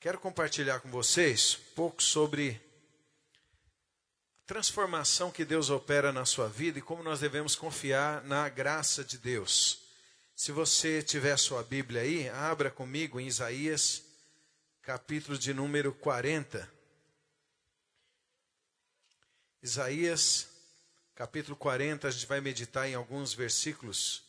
Quero compartilhar com vocês um pouco sobre a transformação que Deus opera na sua vida e como nós devemos confiar na graça de Deus. Se você tiver sua Bíblia aí, abra comigo em Isaías, capítulo de número 40. Isaías, capítulo 40, a gente vai meditar em alguns versículos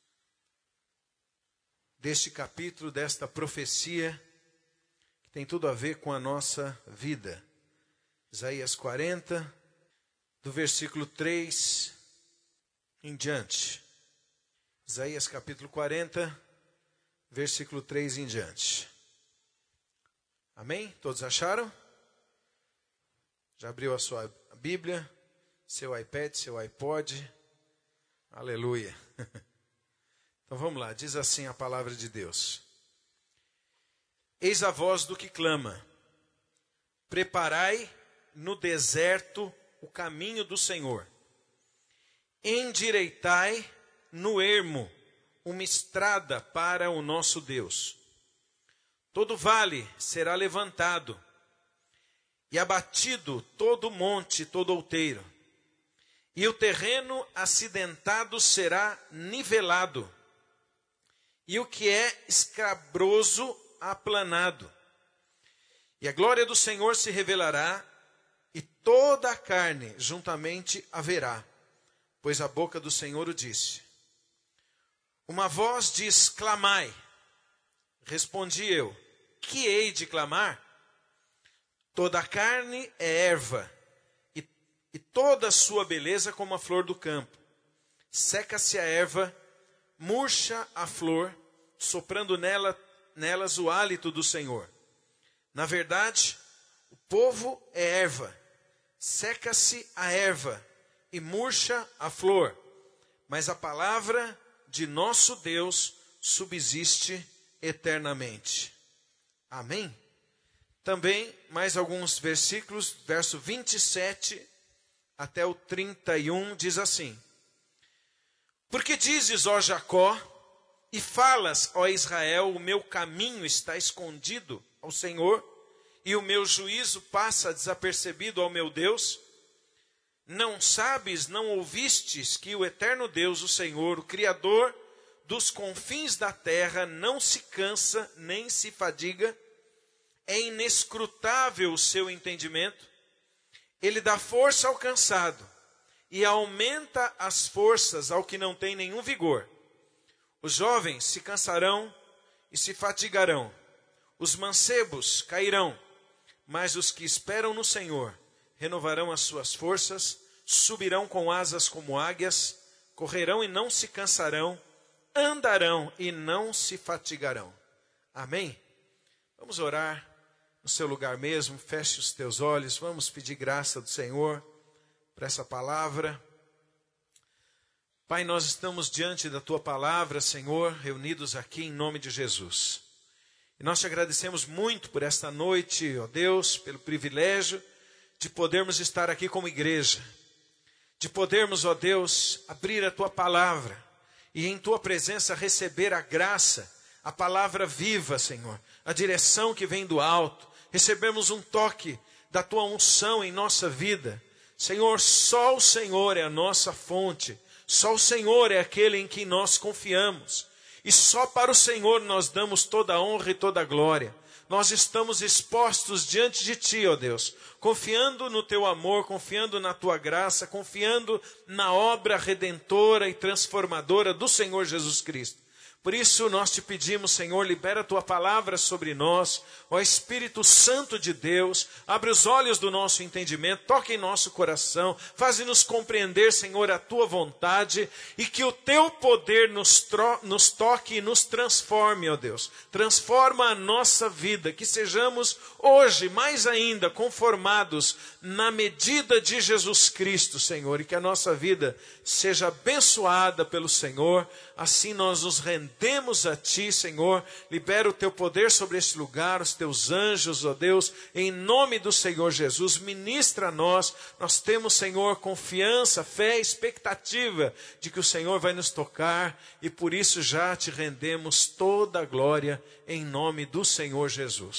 deste capítulo, desta profecia, que tem tudo a ver com a nossa vida. Isaías 40, do versículo 3 em diante. Isaías capítulo 40, versículo 3 em diante. Amém? Todos acharam? Já abriu a sua Bíblia, seu iPad, seu iPod? Aleluia! Então vamos lá, diz assim a palavra de Deus. Eis a voz do que clama, preparai no deserto o caminho do Senhor, endireitai no ermo uma estrada para o nosso Deus. Todo vale será levantado, e abatido todo monte, todo outeiro, e o terreno acidentado será nivelado, e o que é escabroso aplanado. E a glória do Senhor se revelará, e toda a carne juntamente a verá, pois a boca do Senhor o disse. Uma voz diz, clamai. Respondi eu, que hei de clamar? Toda a carne é erva, e toda a sua beleza como a flor do campo. Seca-se a erva, murcha a flor, soprando nelas o hálito do Senhor. Na verdade, o povo é erva, seca-se a erva e murcha a flor, mas a palavra de nosso Deus subsiste eternamente. Amém? Também, mais alguns versículos, verso 27 até o 31, diz assim. Porque dizes, ó Jacó, e falas, ó Israel, o meu caminho está escondido ao Senhor, e o meu juízo passa desapercebido ao meu Deus? Não sabes, não ouvistes que o eterno Deus, o Senhor, o Criador dos confins da terra, não se cansa, nem se fadiga? É inescrutável o seu entendimento. Ele dá força ao cansado e aumenta as forças ao que não tem nenhum vigor. Os jovens se cansarão e se fatigarão. Os mancebos cairão, mas os que esperam no Senhor renovarão as suas forças, subirão com asas como águias, correrão e não se cansarão, andarão e não se fatigarão. Amém? Vamos orar no seu lugar mesmo, feche os teus olhos, vamos pedir graça do Senhor para essa palavra. Pai, nós estamos diante da Tua palavra, Senhor, reunidos aqui em nome de Jesus. E nós te agradecemos muito por esta noite, ó Deus, pelo privilégio de podermos estar aqui como igreja, de podermos, ó Deus, abrir a Tua palavra e em Tua presença receber a graça, a palavra viva, Senhor, a direção que vem do alto. Recebemos um toque da Tua unção em nossa vida. Senhor, só o Senhor é a nossa fonte. Só o Senhor é aquele em quem nós confiamos. E só para o Senhor nós damos toda a honra e toda a glória. Nós estamos expostos diante de Ti, ó Deus, confiando no Teu amor, confiando na Tua graça, confiando na obra redentora e transformadora do Senhor Jesus Cristo. Por isso nós te pedimos, Senhor, libera a Tua palavra sobre nós, ó Espírito Santo de Deus, abre os olhos do nosso entendimento, toque em nosso coração, faze-nos compreender, Senhor, a Tua vontade e que o Teu poder nos toque e nos transforme, ó Deus. Transforma a nossa vida, que sejamos hoje mais ainda conformados na medida de Jesus Cristo, Senhor, e que a nossa vida seja abençoada pelo Senhor. Assim nós nos rendemos a Ti, Senhor. Libera o Teu poder sobre este lugar, os Teus anjos, ó Deus, em nome do Senhor Jesus. Ministra a nós. Nós temos, Senhor, confiança, fé, expectativa de que o Senhor vai nos tocar e por isso já Te rendemos toda a glória em nome do Senhor Jesus.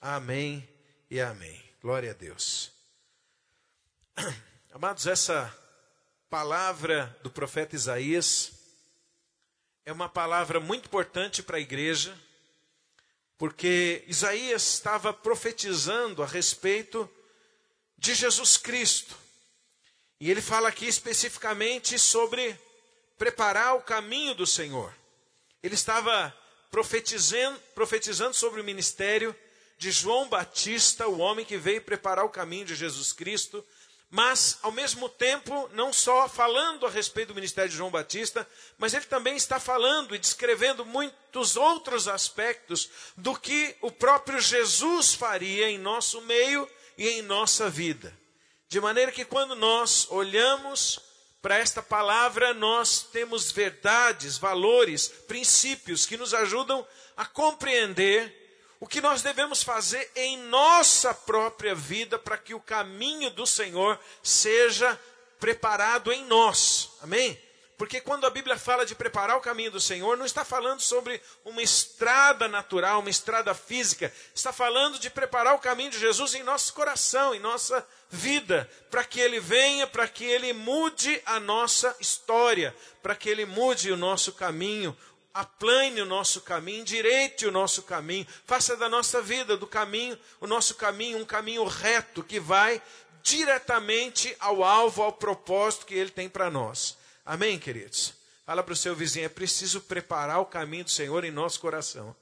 Amém e amém. Glória a Deus. Amados, essa palavra do profeta Isaías é uma palavra muito importante para a igreja, porque Isaías estava profetizando a respeito de Jesus Cristo. E ele fala aqui especificamente sobre preparar o caminho do Senhor. Ele estava profetizando sobre o ministério de João Batista, o homem que veio preparar o caminho de Jesus Cristo, mas, ao mesmo tempo, não só falando a respeito do ministério de João Batista, mas ele também está falando e descrevendo muitos outros aspectos do que o próprio Jesus faria em nosso meio e em nossa vida. De maneira que quando nós olhamos para esta palavra, nós temos verdades, valores, princípios que nos ajudam a compreender o que nós devemos fazer em nossa própria vida para que o caminho do Senhor seja preparado em nós. Amém? Porque quando a Bíblia fala de preparar o caminho do Senhor, não está falando sobre uma estrada natural, uma estrada física. Está falando de preparar o caminho de Jesus em nosso coração, em nossa vida, para que Ele venha, para que Ele mude a nossa história, para que Ele mude o nosso caminho, aplane o nosso caminho, endireite o nosso caminho, faça da nossa vida, do caminho, o nosso caminho, um caminho reto que vai diretamente ao alvo, ao propósito que Ele tem para nós. Amém, queridos? Fala para o seu vizinho, é preciso preparar o caminho do Senhor em nosso coração.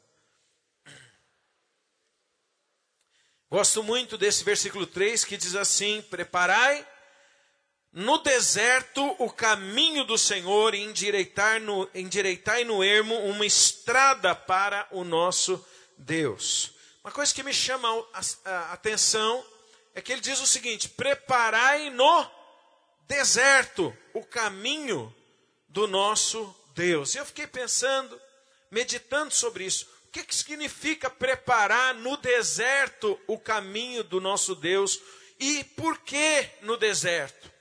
Gosto muito desse versículo 3 que diz assim: preparai no deserto o caminho do Senhor e endireitai no ermo uma estrada para o nosso Deus. Uma coisa que me chama a atenção é que ele diz o seguinte: preparai no deserto o caminho do nosso Deus. E eu fiquei pensando, meditando sobre isso. O que significa preparar no deserto o caminho do nosso Deus? E por que no deserto?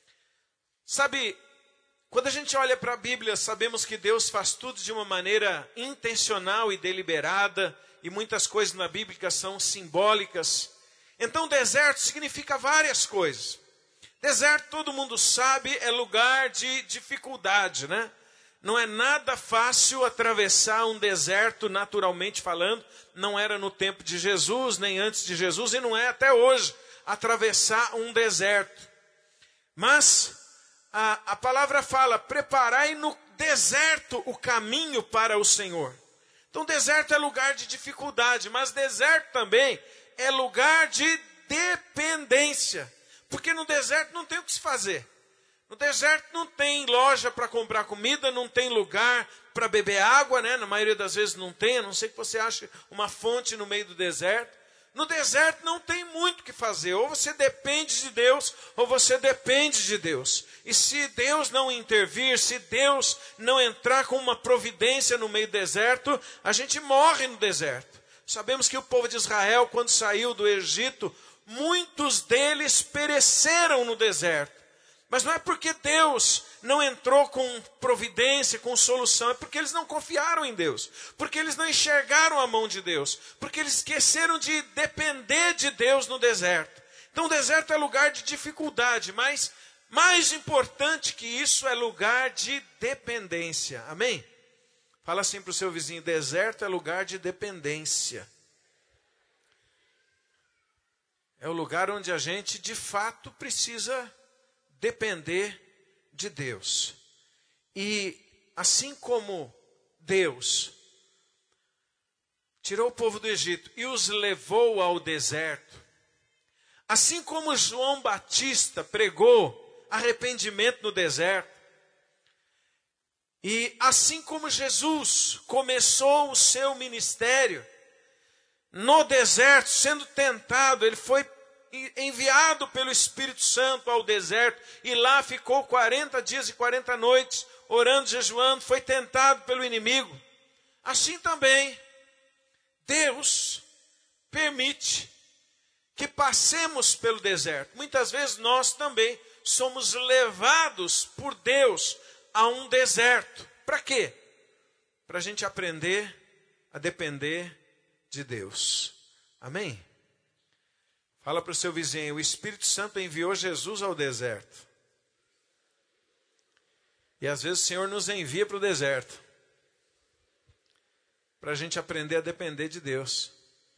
Sabe, quando a gente olha para a Bíblia, sabemos que Deus faz tudo de uma maneira intencional e deliberada, e muitas coisas na Bíblia são simbólicas. Então, deserto significa várias coisas. Deserto, todo mundo sabe, é lugar de dificuldade, né? Não é nada fácil atravessar um deserto, naturalmente falando. Não era no tempo de Jesus, nem antes de Jesus, e não é até hoje atravessar um deserto. Mas a palavra fala: preparai no deserto o caminho para o Senhor. Então, deserto é lugar de dificuldade, mas deserto também é lugar de dependência. Porque no deserto não tem o que se fazer. No deserto não tem loja para comprar comida, não tem lugar para beber água, né? Na maioria das vezes não tem, a não ser que você ache uma fonte no meio do deserto. No deserto não tem muito o que fazer. Ou você depende de Deus, ou você depende de Deus. E se Deus não intervir, se Deus não entrar com uma providência no meio do deserto, a gente morre no deserto. Sabemos que o povo de Israel, quando saiu do Egito, muitos deles pereceram no deserto. Mas não é porque Deus não entrou com providência, com solução, é porque eles não confiaram em Deus, porque eles não enxergaram a mão de Deus, porque eles esqueceram de depender de Deus no deserto. Então o deserto é lugar de dificuldade, mas mais importante que isso é lugar de dependência. Amém? Fala assim para o seu vizinho: deserto é lugar de dependência. É o lugar onde a gente de fato precisa depender de Deus. E assim como Deus tirou o povo do Egito e os levou ao deserto, assim como João Batista pregou arrependimento no deserto, e assim como Jesus começou o seu ministério no deserto, sendo tentado, ele foi enviado pelo Espírito Santo ao deserto, e lá ficou 40 dias e 40 noites, orando, jejuando, foi tentado pelo inimigo. Assim também, Deus permite que passemos pelo deserto. Muitas vezes nós também somos levados por Deus a um deserto. Para quê? Para a gente aprender a depender de Deus. Amém? Fala para o seu vizinho, o Espírito Santo enviou Jesus ao deserto. E às vezes o Senhor nos envia para o deserto, para a gente aprender a depender de Deus.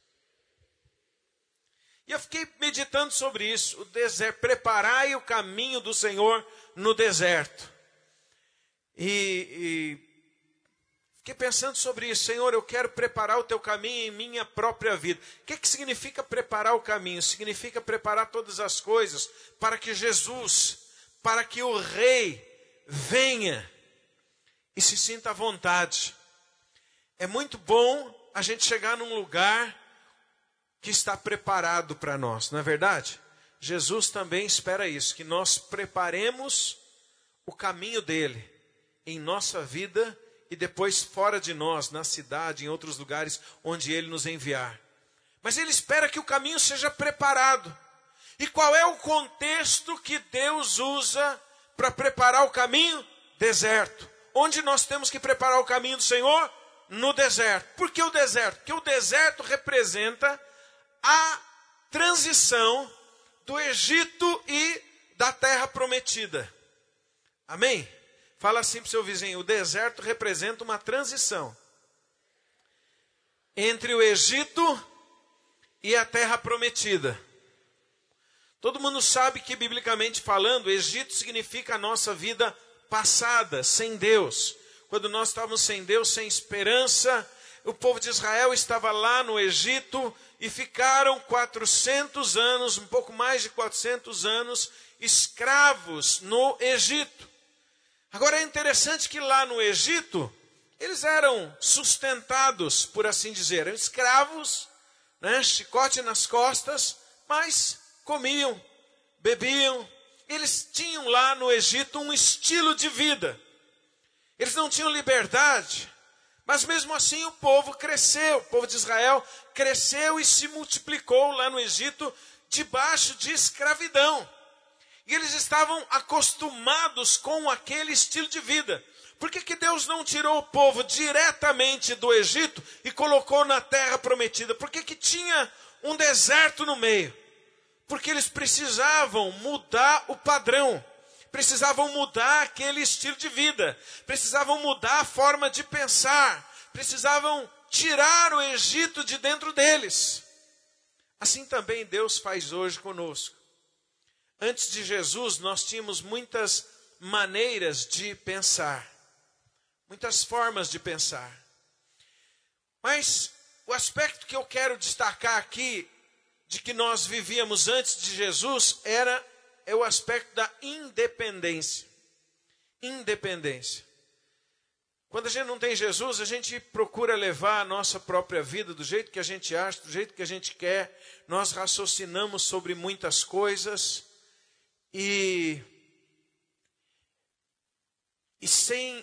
E eu fiquei meditando sobre isso, o deserto, preparai o caminho do Senhor no deserto. E fiquei pensando sobre isso, Senhor, eu quero preparar o teu caminho em minha própria vida. O que significa preparar o caminho? Significa preparar todas as coisas para que Jesus, para que o Rei venha e se sinta à vontade. É muito bom a gente chegar num lugar que está preparado para nós, não é verdade? Jesus também espera isso, que nós preparemos o caminho dele em nossa vida e depois fora de nós, na cidade, em outros lugares onde ele nos enviar. Mas ele espera que o caminho seja preparado. E qual é o contexto que Deus usa para preparar o caminho? Deserto. Onde nós temos que preparar o caminho do Senhor? No deserto. Por que o deserto? Porque o deserto representa a transição do Egito e da terra prometida. Amém? Fala assim para o seu vizinho, o deserto representa uma transição entre o Egito e a terra prometida. Todo mundo sabe que, biblicamente falando, o Egito significa a nossa vida passada, sem Deus. Quando nós estávamos sem Deus, sem esperança, o povo de Israel estava lá no Egito e ficaram 400 anos, um pouco mais de 400 anos, escravos no Egito. Agora é interessante que lá no Egito, eles eram sustentados, por assim dizer, eram escravos, né, chicote nas costas, mas comiam, bebiam. Eles tinham lá no Egito um estilo de vida. Eles não tinham liberdade, mas mesmo assim o povo cresceu, o povo de Israel cresceu e se multiplicou lá no Egito debaixo de escravidão. E eles estavam acostumados com aquele estilo de vida. Por que Deus não tirou o povo diretamente do Egito e colocou na terra prometida? Por que tinha um deserto no meio? Porque eles precisavam mudar o padrão. Precisavam mudar aquele estilo de vida. Precisavam mudar a forma de pensar. Precisavam tirar o Egito de dentro deles. Assim também Deus faz hoje conosco. Antes de Jesus, nós tínhamos muitas maneiras de pensar, muitas formas de pensar. Mas o aspecto que eu quero destacar aqui, de que nós vivíamos antes de Jesus, é o aspecto da independência. Independência. Quando a gente não tem Jesus, a gente procura levar a nossa própria vida do jeito que a gente acha, do jeito que a gente quer. Nós raciocinamos sobre muitas coisas. E sem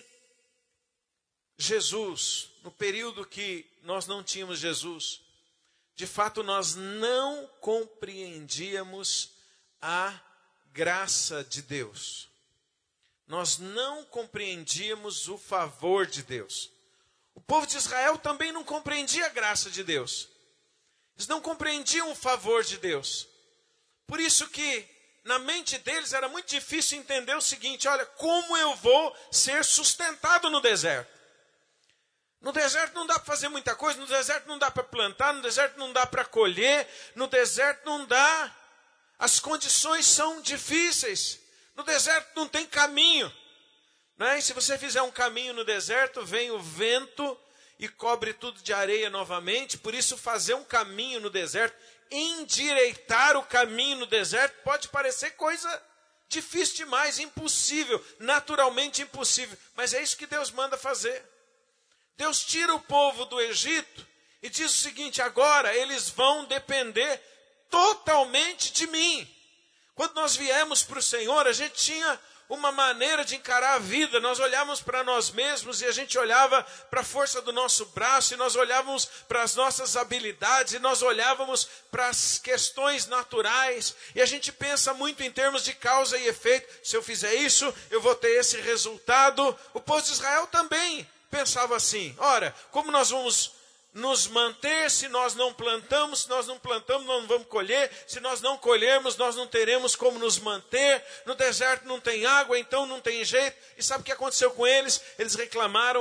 Jesus, no período que nós não tínhamos Jesus, de fato nós não compreendíamos a graça de Deus. Nós não compreendíamos o favor de Deus. O povo de Israel também não compreendia a graça de Deus. Eles não compreendiam o favor de Deus. Por isso que na mente deles era muito difícil entender o seguinte: olha, como eu vou ser sustentado no deserto? No deserto não dá para fazer muita coisa, no deserto não dá para plantar, no deserto não dá para colher, no deserto não dá. As condições são difíceis, no deserto não tem caminho. Né? E se você fizer um caminho no deserto, vem o vento e cobre tudo de areia novamente. Por isso fazer um caminho no deserto, endireitar o caminho no deserto pode parecer coisa difícil demais, impossível, naturalmente impossível. Mas é isso que Deus manda fazer. Deus tira o povo do Egito e diz o seguinte: agora eles vão depender totalmente de mim. Quando nós viemos para o Senhor, a gente tinha uma maneira de encarar a vida. Nós olhávamos para nós mesmos e a gente olhava para a força do nosso braço, e nós olhávamos para as nossas habilidades, e nós olhávamos para as questões naturais, e a gente pensa muito em termos de causa e efeito. Se eu fizer isso, eu vou ter esse resultado. O povo de Israel também pensava assim: ora, como nós vamos nos manter se nós não plantamos, se nós não plantamos, nós não vamos colher, se nós não colhermos, nós não teremos como nos manter, no deserto não tem água, então não tem jeito. E sabe o que aconteceu com eles? Eles reclamaram,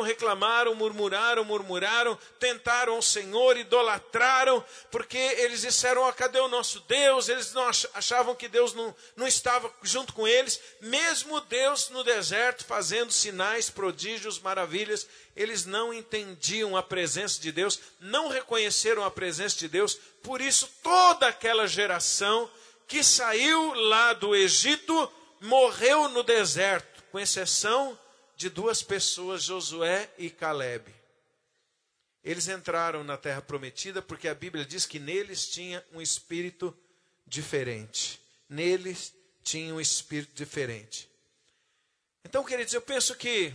murmuraram, tentaram o Senhor, idolatraram, porque eles disseram, cadê o nosso Deus? Eles não achavam que Deus não estava junto com eles, mesmo Deus no deserto fazendo sinais, prodígios, maravilhas. Eles não entendiam a presença de Deus, não reconheceram a presença de Deus. Por isso, toda aquela geração que saiu lá do Egito morreu no deserto, com exceção de 2 pessoas, Josué e Calebe. Eles entraram na terra prometida porque a Bíblia diz que neles tinha um espírito diferente. Neles tinha um espírito diferente. Então, queridos, eu penso que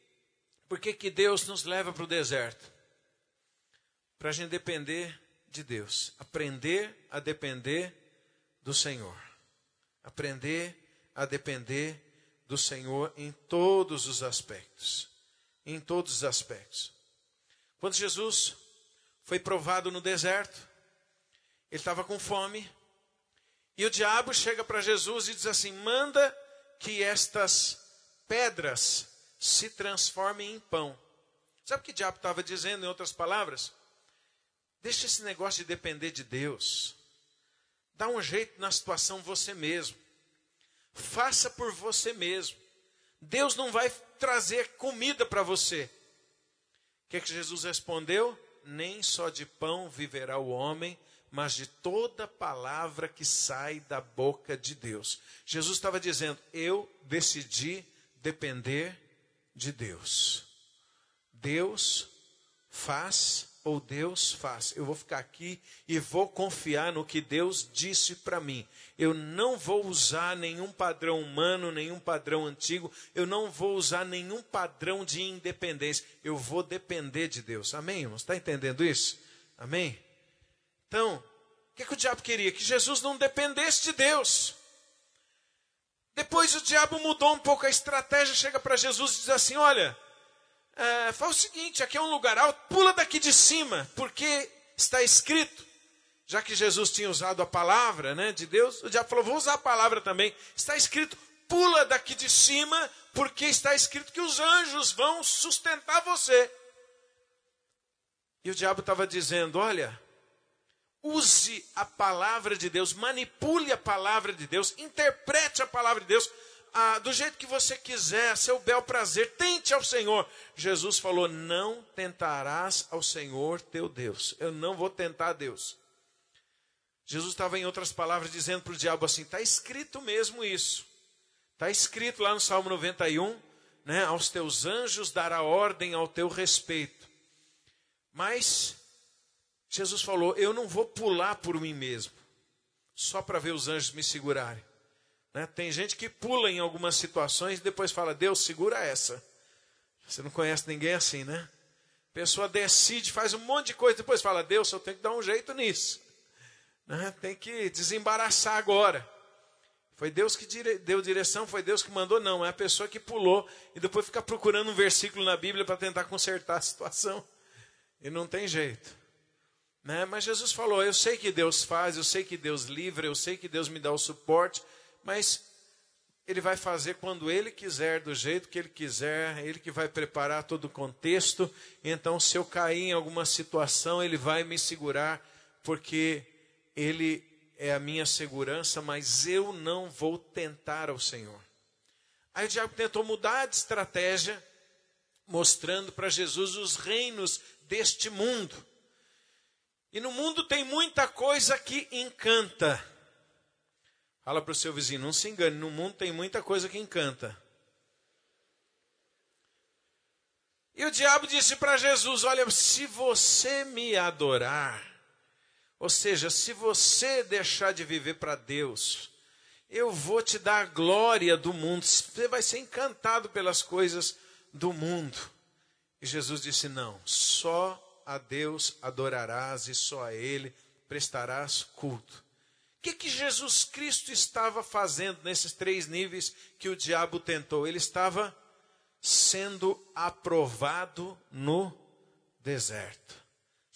por que Deus nos leva para o deserto? Para a gente depender de Deus. Aprender a depender do Senhor. Aprender a depender do Senhor em todos os aspectos. Em todos os aspectos. Quando Jesus foi provado no deserto, ele estava com fome. E o diabo chega para Jesus e diz assim, manda que estas pedras se transformem em pão. Sabe o que o diabo estava dizendo, em outras palavras? Deixa esse negócio de depender de Deus. Dá um jeito na situação você mesmo. Faça por você mesmo. Deus não vai trazer comida para você. O que Jesus respondeu? Nem só de pão viverá o homem, mas de toda palavra que sai da boca de Deus. Jesus estava dizendo, eu decidi depender de Deus. Deus faz ou Deus faz. Eu vou ficar aqui e vou confiar no que Deus disse para mim. Eu não vou usar nenhum padrão humano, nenhum padrão antigo. Eu não vou usar nenhum padrão de independência. Eu vou depender de Deus. Amém, irmãos? Está entendendo isso? Amém? Então, o que o diabo queria? Que Jesus não dependesse de Deus. Depois o diabo mudou um pouco a estratégia, chega para Jesus e diz assim, olha, faz o seguinte, aqui é um lugar alto, pula daqui de cima, porque está escrito, já que Jesus tinha usado a palavra, né, de Deus, o diabo falou, vou usar a palavra também, está escrito, pula daqui de cima, porque está escrito que os anjos vão sustentar você. E o diabo estava dizendo, olha, use a palavra de Deus, manipule a palavra de Deus, interprete a palavra de Deus do jeito que você quiser, a seu bel prazer, tente ao Senhor. Jesus falou, não tentarás ao Senhor teu Deus. Eu não vou tentar a Deus. Jesus estava, em outras palavras, dizendo para o diabo assim, está escrito mesmo isso. Está escrito lá no Salmo 91, né, aos teus anjos dará ordem ao teu respeito. Mas Jesus falou, eu não vou pular por mim mesmo, só para ver os anjos me segurarem. Né? Tem gente que pula em algumas situações e depois fala, Deus, segura essa. Você não conhece ninguém assim, né? A pessoa decide, faz um monte de coisa, depois fala, Deus, eu tenho que dar um jeito nisso. Né? Tem que desembaraçar agora. Foi Deus que deu direção, foi Deus que mandou, não. É a pessoa que pulou e depois fica procurando um versículo na Bíblia para tentar consertar a situação. E não tem jeito. Né? Mas Jesus falou, eu sei que Deus faz, eu sei que Deus livra, eu sei que Deus me dá o suporte, mas Ele vai fazer quando Ele quiser, do jeito que Ele quiser, Ele que vai preparar todo o contexto. Então, se eu cair em alguma situação, Ele vai me segurar, porque Ele é a minha segurança, mas eu não vou tentar ao Senhor. Aí o diabo tentou mudar de estratégia, mostrando para Jesus os reinos deste mundo. E no mundo tem muita coisa que encanta. Fala para o seu vizinho, não se engane, no mundo tem muita coisa que encanta. E o diabo disse para Jesus, olha, se você me adorar, ou seja, se você deixar de viver para Deus, eu vou te dar a glória do mundo, você vai ser encantado pelas coisas do mundo. E Jesus disse, não, só a Deus adorarás e só a Ele prestarás culto. O que Jesus Cristo estava fazendo nesses 3 níveis que o diabo tentou? Ele estava sendo aprovado no deserto.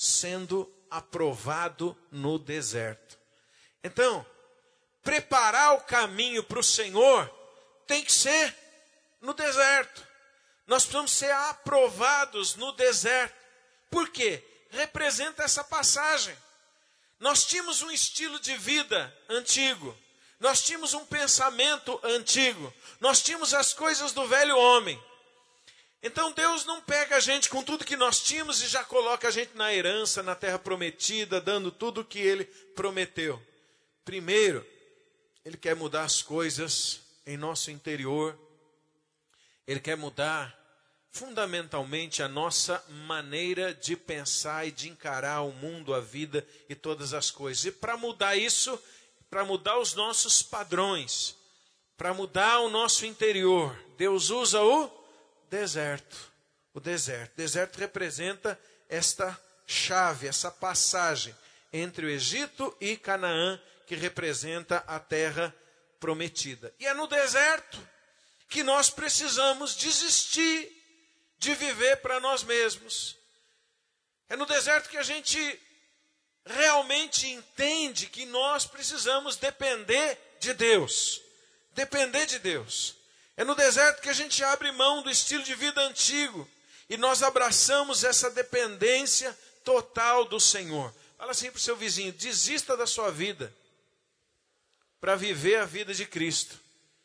sendo aprovado no deserto. Então, preparar o caminho para o Senhor tem que ser no deserto. Nós precisamos ser aprovados no deserto. Por quê? Representa essa passagem. Nós tínhamos um estilo de vida antigo. Nós tínhamos um pensamento antigo. Nós tínhamos as coisas do velho homem. Então Deus não pega a gente com tudo que nós tínhamos e já coloca a gente na herança, na terra prometida, dando tudo o que Ele prometeu. Primeiro, Ele quer mudar as coisas em nosso interior. Ele quer mudar fundamentalmente a nossa maneira de pensar e de encarar o mundo, a vida e todas as coisas. E para mudar isso, para mudar os nossos padrões, para mudar o nosso interior, Deus usa o deserto. O deserto. O deserto representa esta chave, essa passagem entre o Egito e Canaã, que representa a terra prometida. E é no deserto que nós precisamos desistir de viver para nós mesmos. É no deserto que a gente realmente entende que nós precisamos depender de Deus. Depender de Deus. É no deserto que a gente abre mão do estilo de vida antigo e nós abraçamos essa dependência total do Senhor. Fala assim para o seu vizinho: desista da sua vida para viver a vida de Cristo.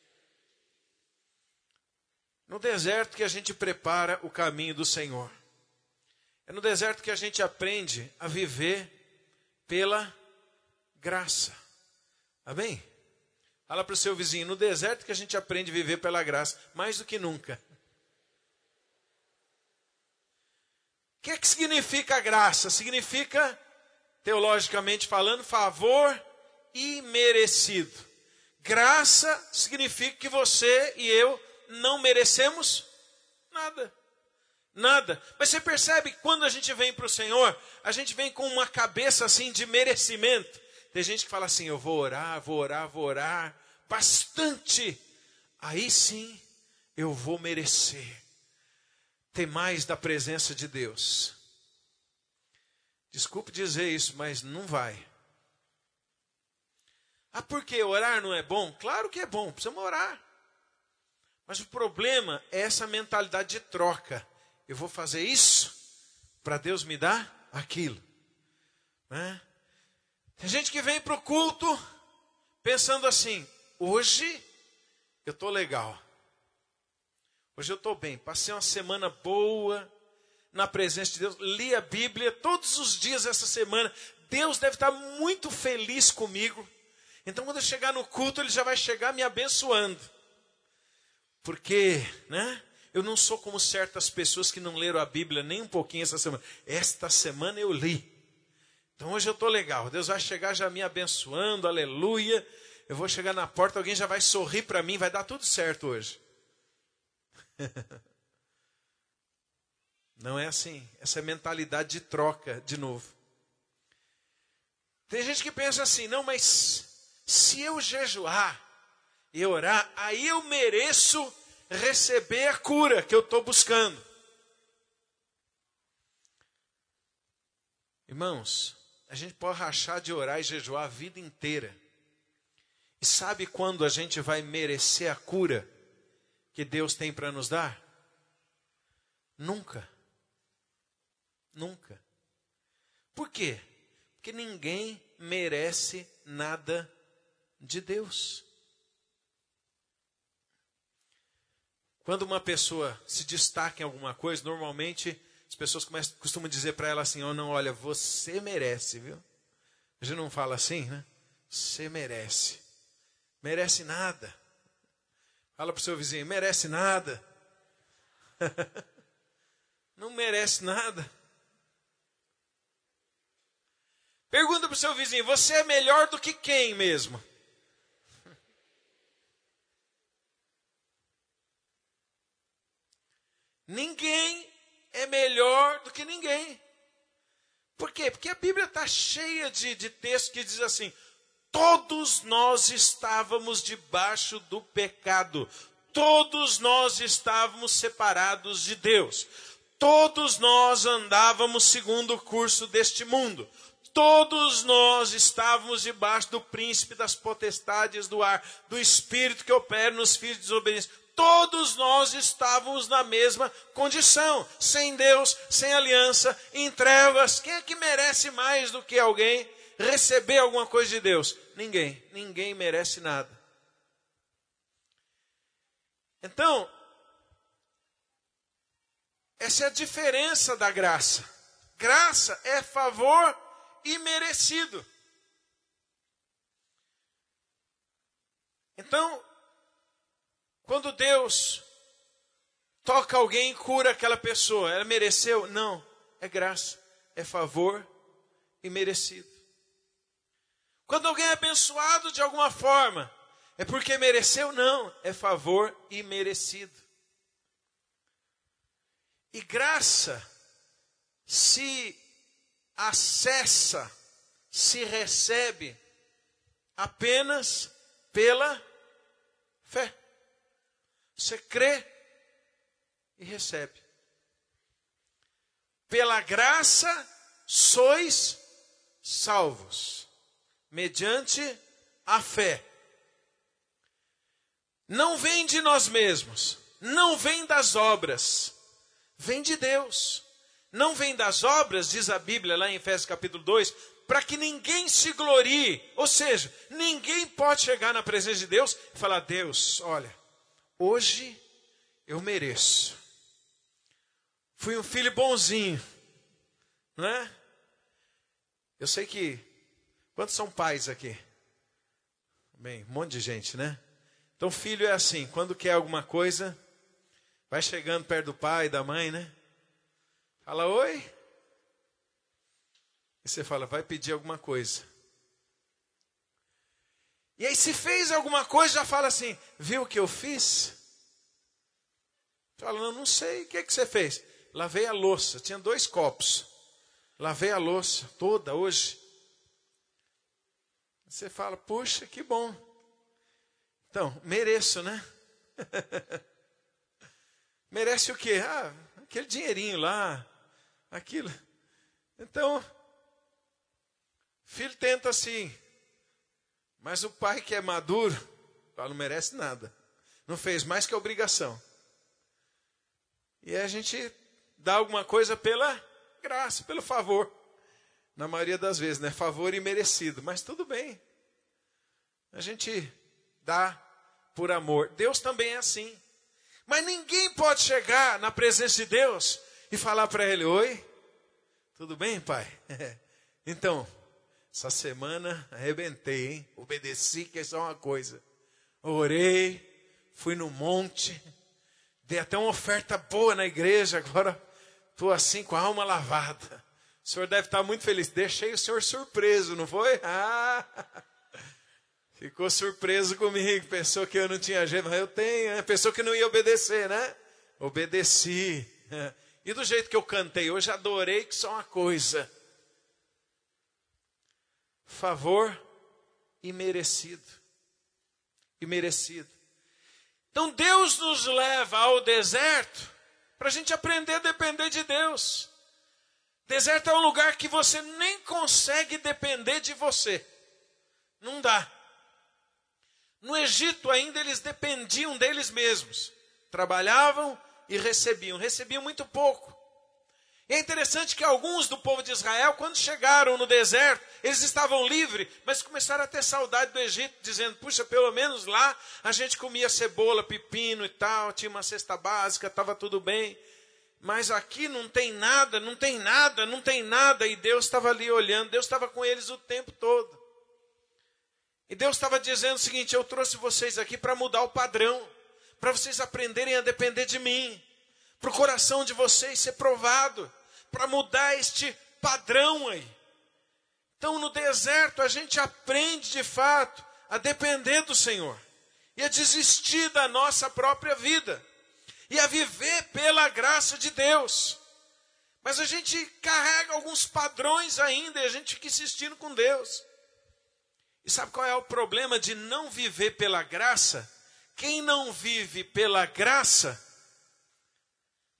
No deserto que a gente prepara o caminho do Senhor. É no deserto que a gente aprende a viver pela graça. Amém? Fala para o seu vizinho: no deserto que a gente aprende a viver pela graça, mais do que nunca. O que é que significa a graça? Significa, teologicamente falando, favor imerecido. Graça significa que você e eu não merecemos nada. Nada. Mas você percebe que quando a gente vem para o Senhor, a gente vem com uma cabeça assim de merecimento. Tem gente que fala assim: eu vou orar bastante. Aí sim eu vou merecer ter mais da presença de Deus. Desculpe dizer isso, mas não vai. Ah, por que orar não é bom? Claro que é bom, precisamos orar. Mas o problema é essa mentalidade de troca. Eu vou fazer isso para Deus me dar aquilo. Né? Tem gente que vem para o culto pensando assim: hoje eu estou legal. Hoje eu estou bem. Passei uma semana boa na presença de Deus. Li a Bíblia todos os dias essa semana. Deus deve estar muito feliz comigo. Então quando eu chegar no culto, Ele já vai chegar me abençoando. Porque, né? Eu não sou como certas pessoas que não leram a Bíblia nem um pouquinho essa semana. Esta semana eu li. Então hoje eu estou legal. Deus vai chegar já me abençoando, aleluia. Eu vou chegar na porta, alguém já vai sorrir para mim, vai dar tudo certo hoje. Não é assim. Essa é mentalidade de troca, de novo. Tem gente que pensa assim: não, mas se eu jejuar e orar, aí eu mereço receber a cura que eu estou buscando. Irmãos, a gente pode rachar de orar e jejuar a vida inteira. E sabe quando a gente vai merecer a cura que Deus tem para nos dar? Nunca. Nunca. Por quê? Porque ninguém merece nada de Deus. Quando uma pessoa se destaca em alguma coisa, normalmente as pessoas costumam dizer para ela assim: oh, não, olha, você merece, viu? A gente não fala assim, né? Você merece. Merece nada. Fala para o seu vizinho: merece nada. Não merece nada. Pergunta para o seu vizinho: você é melhor do que quem mesmo? Ninguém é melhor do que ninguém. Por quê? Porque a Bíblia está cheia de textos que diz assim: todos nós estávamos debaixo do pecado. Todos nós estávamos separados de Deus. Todos nós andávamos segundo o curso deste mundo. Todos nós estávamos debaixo do príncipe das potestades do ar, do espírito que opera nos filhos desobedientes. Todos nós estávamos na mesma condição, sem Deus, sem aliança, em trevas. Quem é que merece mais do que alguém receber alguma coisa de Deus? Ninguém merece nada. Então, essa é a diferença da graça. Graça é favor imerecido. Então, quando Deus toca alguém e cura aquela pessoa, ela mereceu? Não, é graça, é favor imerecido. Quando alguém é abençoado de alguma forma, é porque mereceu? Não, é favor imerecido. E graça se acessa, se recebe apenas pela fé. Você crê e recebe. Pela graça sois salvos, mediante a fé. Não vem de nós mesmos, não vem das obras, vem de Deus. Não vem das obras, diz a Bíblia lá em Efésios capítulo 2, para que ninguém se glorie. Ou seja, ninguém pode chegar na presença de Deus e falar: Deus, olha, hoje eu mereço. Fui um filho bonzinho, não é? Eu sei que... Quantos são pais aqui? Bem, um monte de gente, né? Então filho é assim, quando quer alguma coisa, vai chegando perto do pai, da mãe, né? Fala, oi. E você fala, vai pedir alguma coisa. E aí se fez alguma coisa, já fala assim, viu o que eu fiz? Fala, não sei, o que é que você fez? Lavei a louça, tinha 2 copos. Lavei a louça toda hoje. Você fala, puxa, que bom. Então, mereço, né? Merece o quê? Ah, aquele dinheirinho lá, aquilo. Então, filho tenta assim, mas o pai que é maduro, fala, não merece nada. Não fez mais que a obrigação. E a gente dá alguma coisa pela graça, pelo favor. Na maioria das vezes, né? Favor imerecido, mas tudo bem. A gente dá por amor. Deus também é assim. Mas ninguém pode chegar na presença de Deus e falar para ele, oi, tudo bem, pai? Então, essa semana arrebentei, hein? Obedeci, que é só uma coisa. Orei, fui no monte, dei até uma oferta boa na igreja, agora estou assim com a alma lavada. O senhor deve estar muito feliz. Deixei o senhor surpreso, não foi? Ficou surpreso comigo, pensou que eu não tinha jeito, mas eu tenho, né? Pensou que não ia obedecer, né? Obedeci. E do jeito que eu cantei hoje, adorei que só uma coisa. Favor imerecido. Imerecido. Então Deus nos leva ao deserto para a gente aprender a depender de Deus. Deserto é um lugar que você nem consegue depender de você. Não dá. No Egito ainda eles dependiam deles mesmos. Trabalhavam e recebiam. Recebiam muito pouco. E é interessante que alguns do povo de Israel, quando chegaram no deserto, eles estavam livres, mas começaram a ter saudade do Egito, dizendo, puxa, pelo menos lá a gente comia cebola, pepino e tal, tinha uma cesta básica, estava tudo bem. Mas aqui não tem nada, não tem nada, não tem nada. E Deus estava ali olhando, Deus estava com eles o tempo todo. E Deus estava dizendo o seguinte, eu trouxe vocês aqui para mudar o padrão, para vocês aprenderem a depender de mim, para o coração de vocês ser provado, para mudar este padrão aí. Então no deserto a gente aprende de fato a depender do Senhor, e a desistir da nossa própria vida, e a viver pela graça de Deus. Mas a gente carrega alguns padrões ainda, e a gente fica insistindo com Deus. E sabe qual é o problema de não viver pela graça? Quem não vive pela graça,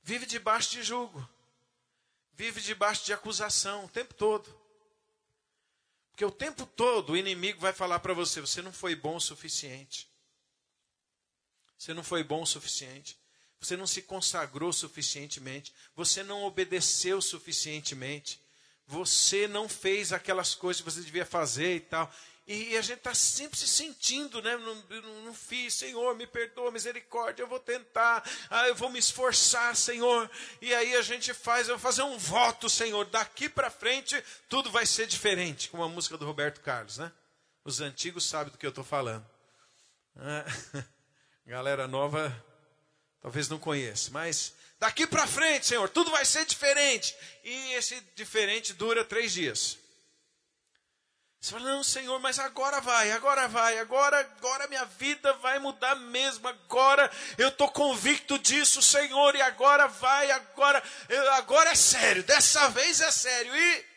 vive debaixo de jugo, vive debaixo de acusação o tempo todo. Porque o tempo todo o inimigo vai falar para você, você não foi bom o suficiente. Você não foi bom o suficiente. Você não se consagrou suficientemente. Você não obedeceu suficientemente. Você não fez aquelas coisas que você devia fazer e tal. E a gente está sempre se sentindo, né? Não fiz, Senhor, me perdoa, misericórdia, eu vou tentar, eu vou me esforçar, Senhor. E aí a gente faz, eu vou fazer um voto, Senhor, daqui para frente tudo vai ser diferente, como a música do Roberto Carlos, né? Os antigos sabem do que eu estou falando. Galera nova talvez não conheça, mas daqui para frente, Senhor, tudo vai ser diferente. E esse diferente dura 3 dias. Você fala, não, Senhor, mas agora agora minha vida vai mudar mesmo, agora eu estou convicto disso, Senhor, e agora é sério, dessa vez é sério.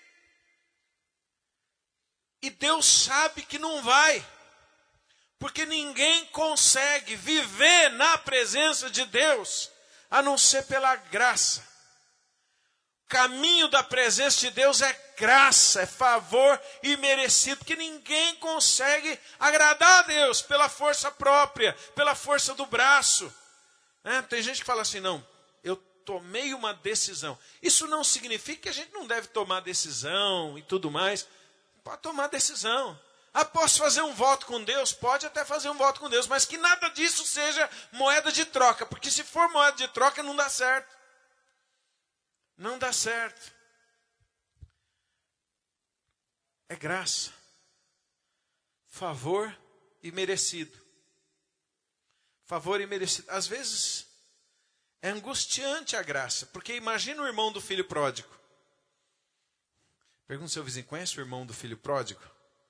E Deus sabe que não vai, porque ninguém consegue viver na presença de Deus, a não ser pela graça. O caminho da presença de Deus é graça, é favor imerecido, porque ninguém consegue agradar a Deus pela força própria, pela força do braço. Tem gente que fala assim, não, eu tomei uma decisão. Isso não significa que a gente não deve tomar decisão e tudo mais. Pode tomar decisão. Posso fazer um voto com Deus? Pode até fazer um voto com Deus, mas que nada disso seja moeda de troca, porque se for moeda de troca não dá certo. Não dá certo. É graça, favor e merecido. Favor e merecido. Às vezes é angustiante a graça, porque imagina o irmão do filho pródigo. Pergunta ao seu vizinho, conhece o irmão do filho pródigo?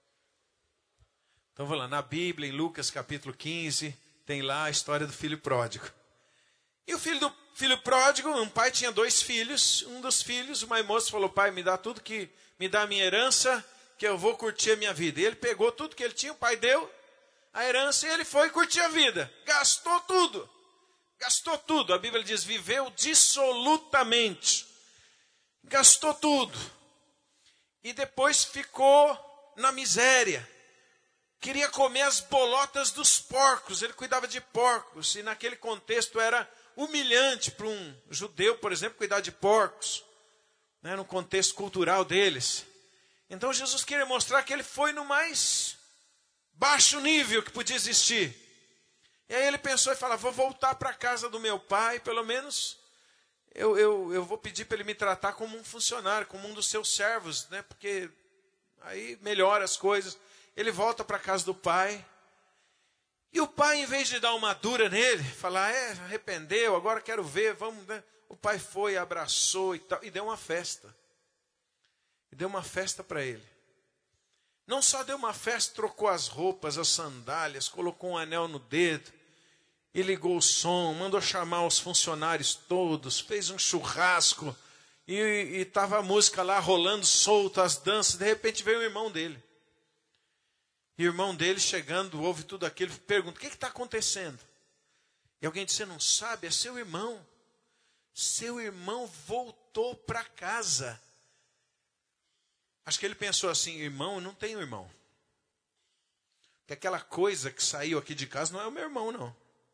Então vamos lá, na Bíblia, em Lucas capítulo 15, tem lá a história do filho pródigo. E o filho do filho pródigo, um pai tinha 2 filhos, um dos filhos, uma moça falou, pai, me dá tudo me dá a minha herança, que eu vou curtir a minha vida. E ele pegou tudo que ele tinha, o pai deu a herança e ele foi curtir a vida. Gastou tudo. A Bíblia diz, viveu dissolutamente. Gastou tudo. E depois ficou na miséria. Queria comer as bolotas dos porcos. Ele cuidava de porcos. E naquele contexto era humilhante para um judeu, por exemplo, cuidar de porcos. No contexto cultural deles. Então Jesus queria mostrar que ele foi no mais baixo nível que podia existir. E aí ele pensou e falou, vou voltar para a casa do meu pai, pelo menos eu vou pedir para ele me tratar como um funcionário, como um dos seus servos, né? Porque aí melhora as coisas. Ele volta para a casa do pai. E o pai, em vez de dar uma dura nele, falar, arrependeu, agora quero ver, vamos, né? O pai foi, abraçou e tal, e deu uma festa. E deu uma festa para ele. Não só deu uma festa, trocou as roupas, as sandálias, colocou um anel no dedo, e ligou o som, mandou chamar os funcionários todos, fez um churrasco, e estava a música lá rolando solto, as danças, de repente veio o irmão dele. E o irmão dele chegando, ouve tudo aquilo, pergunta, o que está acontecendo? E alguém disse, você não sabe, é seu irmão. Seu irmão voltou para casa. Acho que ele pensou assim, irmão, eu não tenho irmão. Porque aquela coisa que saiu aqui de casa não é o meu irmão, não.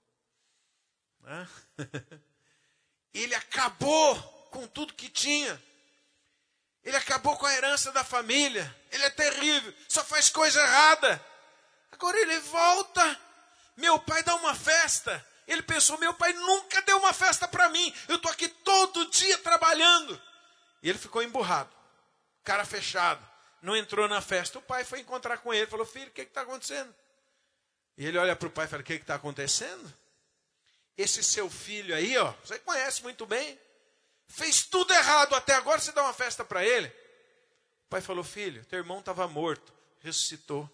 Ele acabou com tudo que tinha. Ele acabou com a herança da família. Ele é terrível, só faz coisa errada. Agora ele volta. Meu pai dá uma festa. Ele pensou, meu pai nunca deu uma festa para mim. Eu estou aqui todo dia trabalhando. E ele ficou emburrado. Cara fechado, não entrou na festa. O pai foi encontrar com ele, falou, filho, o que está acontecendo? E ele olha para o pai e fala, o que está acontecendo? Esse seu filho aí, você conhece muito bem, fez tudo errado até agora, você dá uma festa para ele? O pai falou, filho, teu irmão estava morto, ressuscitou.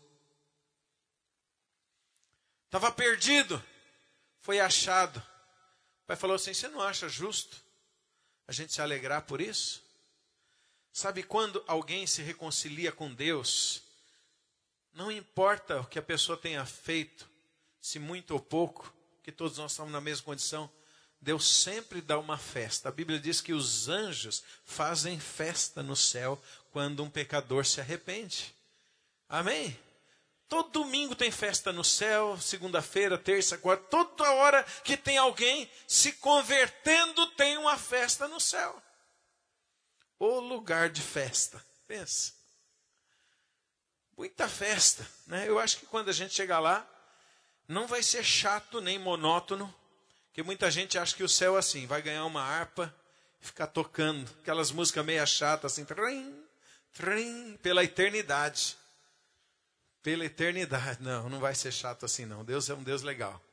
Estava perdido, foi achado. O pai falou assim, você não acha justo a gente se alegrar por isso? Sabe, quando alguém se reconcilia com Deus, não importa o que a pessoa tenha feito, se muito ou pouco, que todos nós estamos na mesma condição, Deus sempre dá uma festa. A Bíblia diz que os anjos fazem festa no céu quando um pecador se arrepende. Amém? Todo domingo tem festa no céu, segunda-feira, terça, quarta, toda hora que tem alguém se convertendo, tem uma festa no céu. O lugar de festa, pensa. Muita festa, né? Eu acho que quando a gente chegar lá, não vai ser chato nem monótono, porque muita gente acha que o céu é assim, vai ganhar uma harpa e ficar tocando aquelas músicas meio chatas, assim, trim, trim, pela eternidade. Pela eternidade. Não, não vai ser chato assim não. Deus é um Deus legal.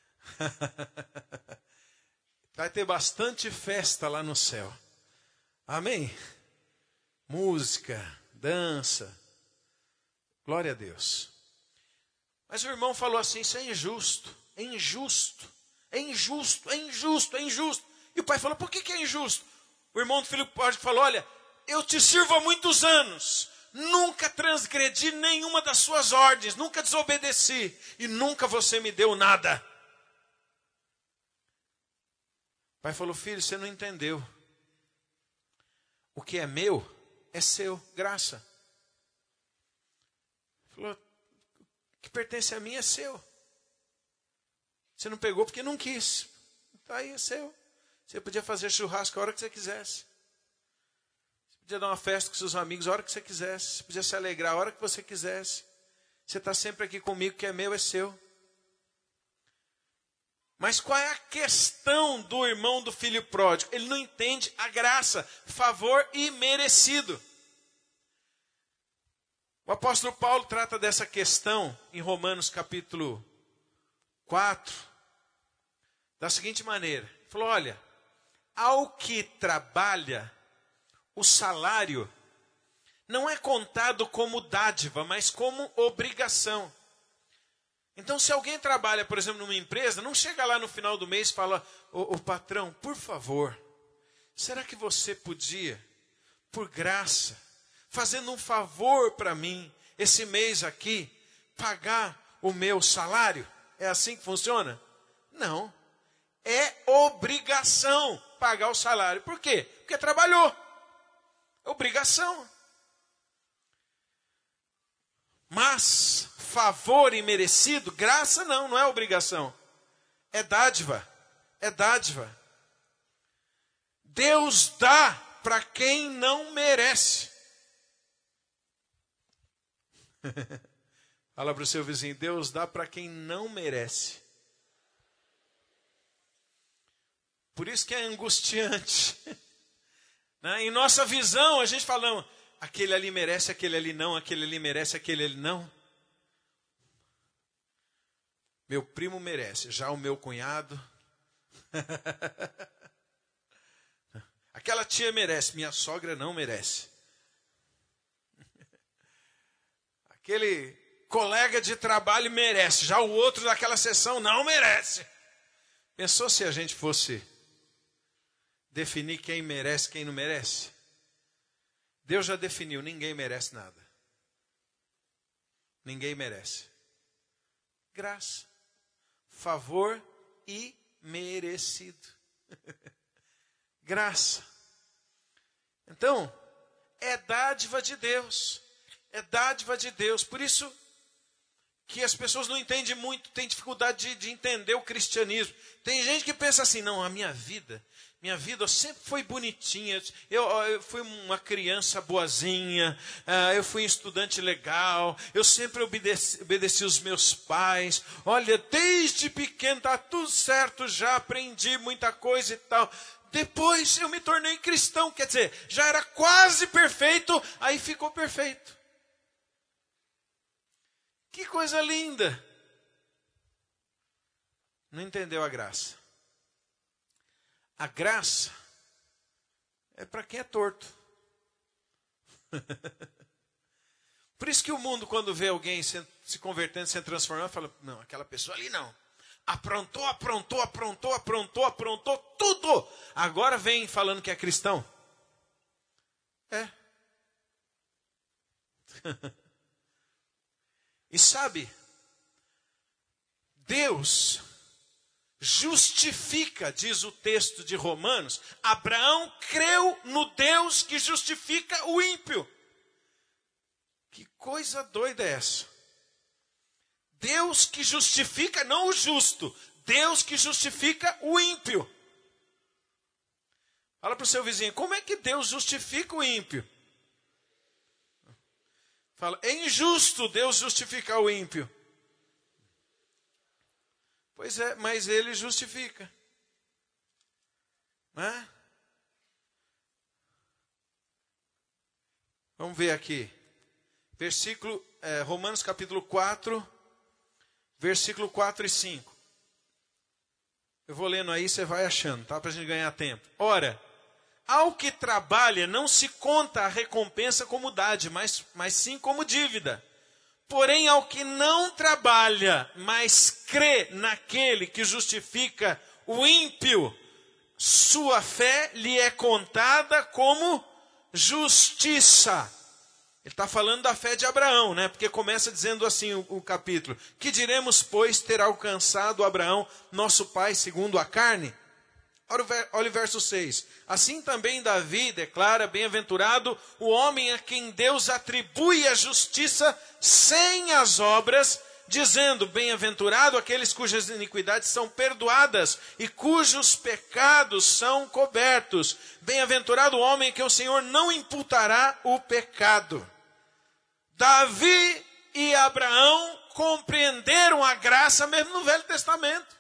Vai ter bastante festa lá no céu. Amém? Música, dança. Glória a Deus. Mas o irmão falou assim, isso é injusto, é injusto, é injusto, é injusto, é injusto. E o pai falou, por que é injusto? O irmão do filho pródigo falou, olha, eu te sirvo há muitos anos, nunca transgredi nenhuma das suas ordens, nunca desobedeci e nunca você me deu nada. O pai falou, filho, você não entendeu. O que é meu é seu, graça. Falou, o que pertence a mim é seu. Você não pegou porque não quis. Está aí, é seu. Você podia fazer churrasco a hora que você quisesse. Você podia dar uma festa com seus amigos a hora que você quisesse. Você podia se alegrar a hora que você quisesse. Você está sempre aqui comigo, o que é meu é seu. Mas qual é a questão do irmão do filho pródigo? Ele não entende a graça, favor imerecido. O apóstolo Paulo trata dessa questão em Romanos capítulo 4, da seguinte maneira. Ele falou, olha, ao que trabalha, o salário não é contado como dádiva, mas como obrigação. Então, se alguém trabalha, por exemplo, numa empresa, não chega lá no final do mês e fala, ô patrão, por favor, será que você podia, por graça, fazendo um favor para mim, esse mês aqui, pagar o meu salário? É assim que funciona? Não. É obrigação pagar o salário. Por quê? Porque trabalhou. É obrigação. Mas favor imerecido, graça não é obrigação. É dádiva. É dádiva. Deus dá para quem não merece. Fala para o seu vizinho, Deus dá para quem não merece. Por isso que é angustiante. Né? Em nossa visão, a gente fala, aquele ali merece, aquele ali não, aquele ali merece, aquele ali não. Meu primo merece, já o meu cunhado. Aquela tia merece, minha sogra não merece. Aquele colega de trabalho merece, já o outro daquela sessão não merece. Pensou se a gente fosse definir quem merece e quem não merece? Deus já definiu, ninguém merece nada. Ninguém merece. Graça, favor e merecido. Graça. Então, é dádiva de Deus. É dádiva de Deus. Por isso que as pessoas não entendem muito, têm dificuldade de entender o cristianismo. Tem gente que pensa assim, não, a minha vida sempre foi bonitinha. Eu fui uma criança boazinha, eu fui um estudante legal, eu sempre obedeci os meus pais. Olha, desde pequeno está tudo certo, já aprendi muita coisa e tal. Depois eu me tornei cristão, quer dizer, já era quase perfeito, aí ficou perfeito. Que coisa linda! Não entendeu a graça. A graça é para quem é torto. Por isso que o mundo, quando vê alguém se convertendo, se transformando, fala, não, aquela pessoa ali não. Aprontou tudo. Agora vem falando que é cristão. É. E sabe, Deus justifica, diz o texto de Romanos, Abraão creu no Deus que justifica o ímpio. Que coisa doida é essa? Deus que justifica, não o justo, Deus que justifica o ímpio. Fala para o seu vizinho, como é que Deus justifica o ímpio? Fala, é injusto Deus justificar o ímpio. Pois é, mas ele justifica. Não é? Vamos ver aqui. Romanos capítulo 4, versículo 4 e 5. Eu vou lendo aí, você vai achando, tá? Para a gente ganhar tempo. Ora, ao que trabalha não se conta a recompensa como dádiva, mas sim como dívida. Porém, ao que não trabalha, mas crê naquele que justifica o ímpio, sua fé lhe é contada como justiça. Ele está falando da fé de Abraão, né? Porque começa dizendo assim o capítulo. Que diremos, pois, ter alcançado Abraão, nosso pai, segundo a carne? Olha o verso 6. Assim também Davi declara, bem-aventurado o homem a quem Deus atribui a justiça sem as obras, dizendo, bem-aventurado aqueles cujas iniquidades são perdoadas e cujos pecados são cobertos. Bem-aventurado o homem a quem o Senhor não imputará o pecado. Davi e Abraão compreenderam a graça mesmo no Velho Testamento.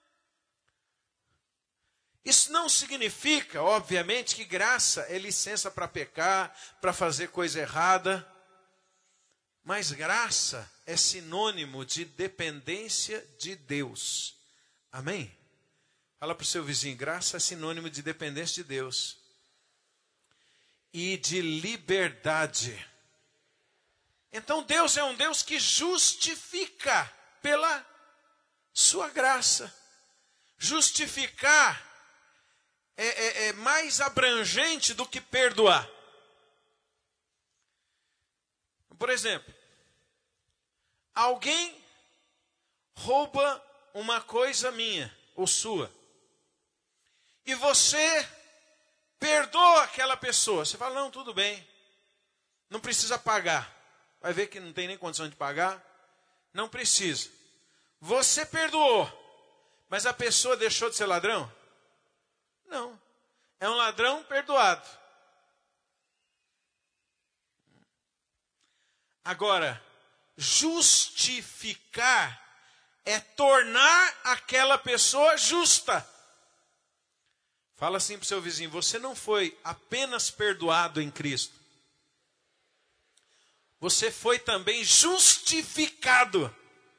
Isso não significa, obviamente, que graça é licença para pecar, para fazer coisa errada. Mas graça é sinônimo de dependência de Deus. Amém? Fala para o seu vizinho, graça é sinônimo de dependência de Deus. E de liberdade. Então Deus é um Deus que justifica pela sua graça. Justificar é mais abrangente do que perdoar. Por exemplo, alguém rouba uma coisa minha ou sua. E você perdoa aquela pessoa. Você fala, não, tudo bem. Não precisa pagar. Vai ver que não tem nem condição de pagar. Não precisa. Você perdoou. Mas a pessoa deixou de ser ladrão? Não. É um ladrão perdoado. Agora, justificar é tornar aquela pessoa justa. Fala assim para o seu vizinho, você não foi apenas perdoado em Cristo. Você foi também justificado.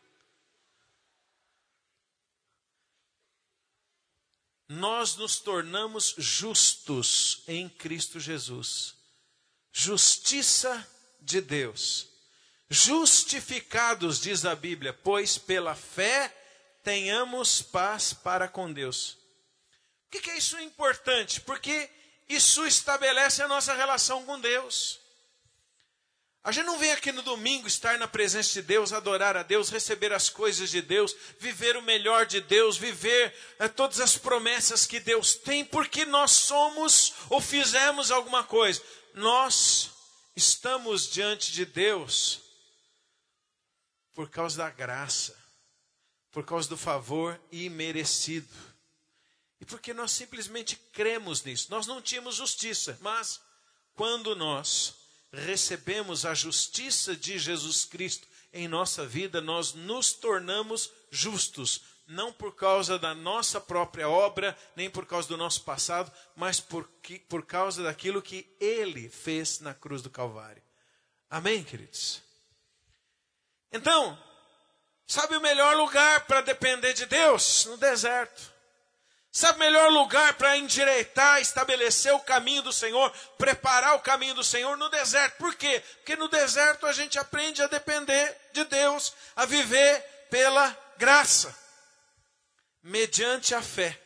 Nós nos tornamos justos em Cristo Jesus. Justiça de Deus. Justificados, diz a Bíblia, pois pela fé tenhamos paz para com Deus. Por que isso é importante? Porque isso estabelece a nossa relação com Deus. A gente não vem aqui no domingo estar na presença de Deus, adorar a Deus, receber as coisas de Deus, viver o melhor de Deus, viver todas as promessas que Deus tem, porque nós somos ou fizemos alguma coisa. Nós estamos diante de Deus por causa da graça, por causa do favor imerecido. E porque nós simplesmente cremos nisso. Nós não tínhamos justiça, mas quando nós recebemos a justiça de Jesus Cristo em nossa vida, nós nos tornamos justos, não por causa da nossa própria obra, nem por causa do nosso passado, mas por causa daquilo que Ele fez na cruz do Calvário. Amém, queridos? Então, sabe o melhor lugar para depender de Deus? No deserto. Sabe o melhor lugar para endireitar, estabelecer o caminho do Senhor, preparar o caminho do Senhor? No deserto. Por quê? Porque no deserto a gente aprende a depender de Deus, a viver pela graça, mediante a fé.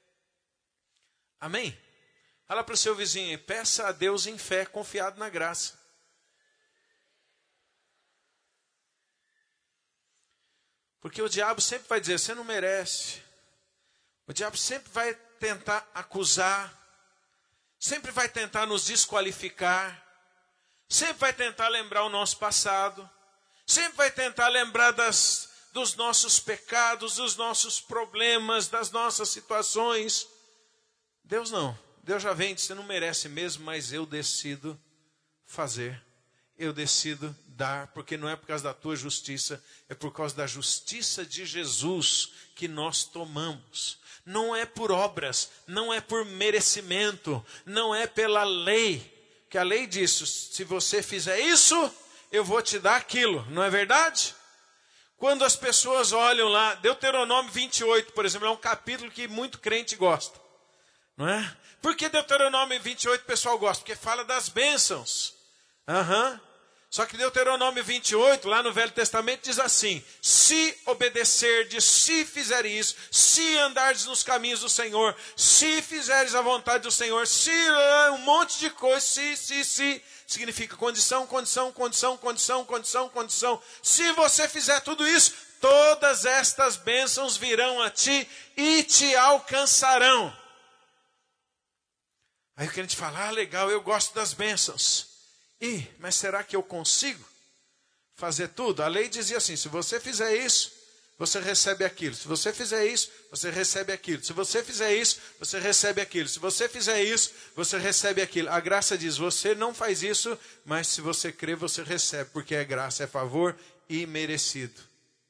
Amém? Fala para o seu vizinho, peça a Deus em fé, confiado na graça. Porque o diabo sempre vai dizer, você não merece. O diabo sempre vai tentar acusar, sempre vai tentar nos desqualificar, sempre vai tentar lembrar o nosso passado, sempre vai tentar lembrar dos nossos pecados, dos nossos problemas, das nossas situações. Deus não. Deus já vem e diz, você não merece mesmo, mas eu decido fazer. Eu decido dar, porque não é por causa da tua justiça, é por causa da justiça de Jesus que nós tomamos. Não é por obras, não é por merecimento, não é pela lei. Que a lei diz, se você fizer isso, eu vou te dar aquilo, não é verdade? Quando as pessoas olham lá, Deuteronômio 28, por exemplo, é um capítulo que muito crente gosta, não é? Por que Deuteronômio 28 o pessoal gosta? Porque fala das bênçãos. Só que Deuteronômio 28, lá no Velho Testamento, diz assim, se obedecerdes, se fizeres isso, se andardes nos caminhos do Senhor, se fizeres a vontade do Senhor, se um monte de coisa, se, significa condição. Se você fizer tudo isso, todas estas bênçãos virão a ti e te alcançarão. Aí o crente fala, legal, eu gosto das bênçãos. Mas será que eu consigo fazer tudo? A lei dizia assim, se você fizer isso, você recebe aquilo. Se você fizer isso, você recebe aquilo. Se você fizer isso, você recebe aquilo. Se você fizer isso, você recebe aquilo. A graça diz, você não faz isso, mas se você crer, você recebe, porque é graça, é favor imerecido.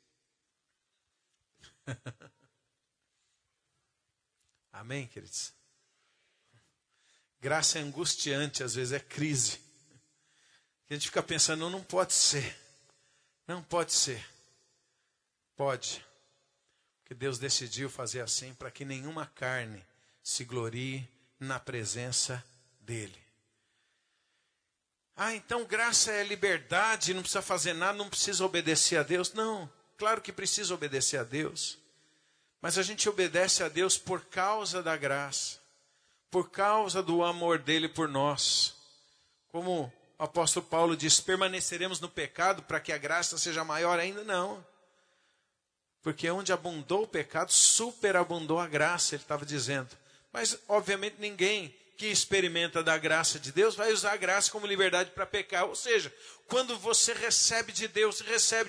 Amém, queridos? Graça é angustiante, às vezes é crise. A gente fica pensando, não pode ser. Não pode ser. Pode. Porque Deus decidiu fazer assim para que nenhuma carne se glorie na presença dele. Então graça é liberdade, não precisa fazer nada, não precisa obedecer a Deus. Não, claro que precisa obedecer a Deus. Mas a gente obedece a Deus por causa da graça. Por causa do amor dele por nós. Como o apóstolo Paulo diz, permaneceremos no pecado para que a graça seja maior ainda? Não. Porque onde abundou o pecado, superabundou a graça, ele estava dizendo. Mas, obviamente, ninguém que experimenta da graça de Deus vai usar a graça como liberdade para pecar. Ou seja, quando você recebe de Deus,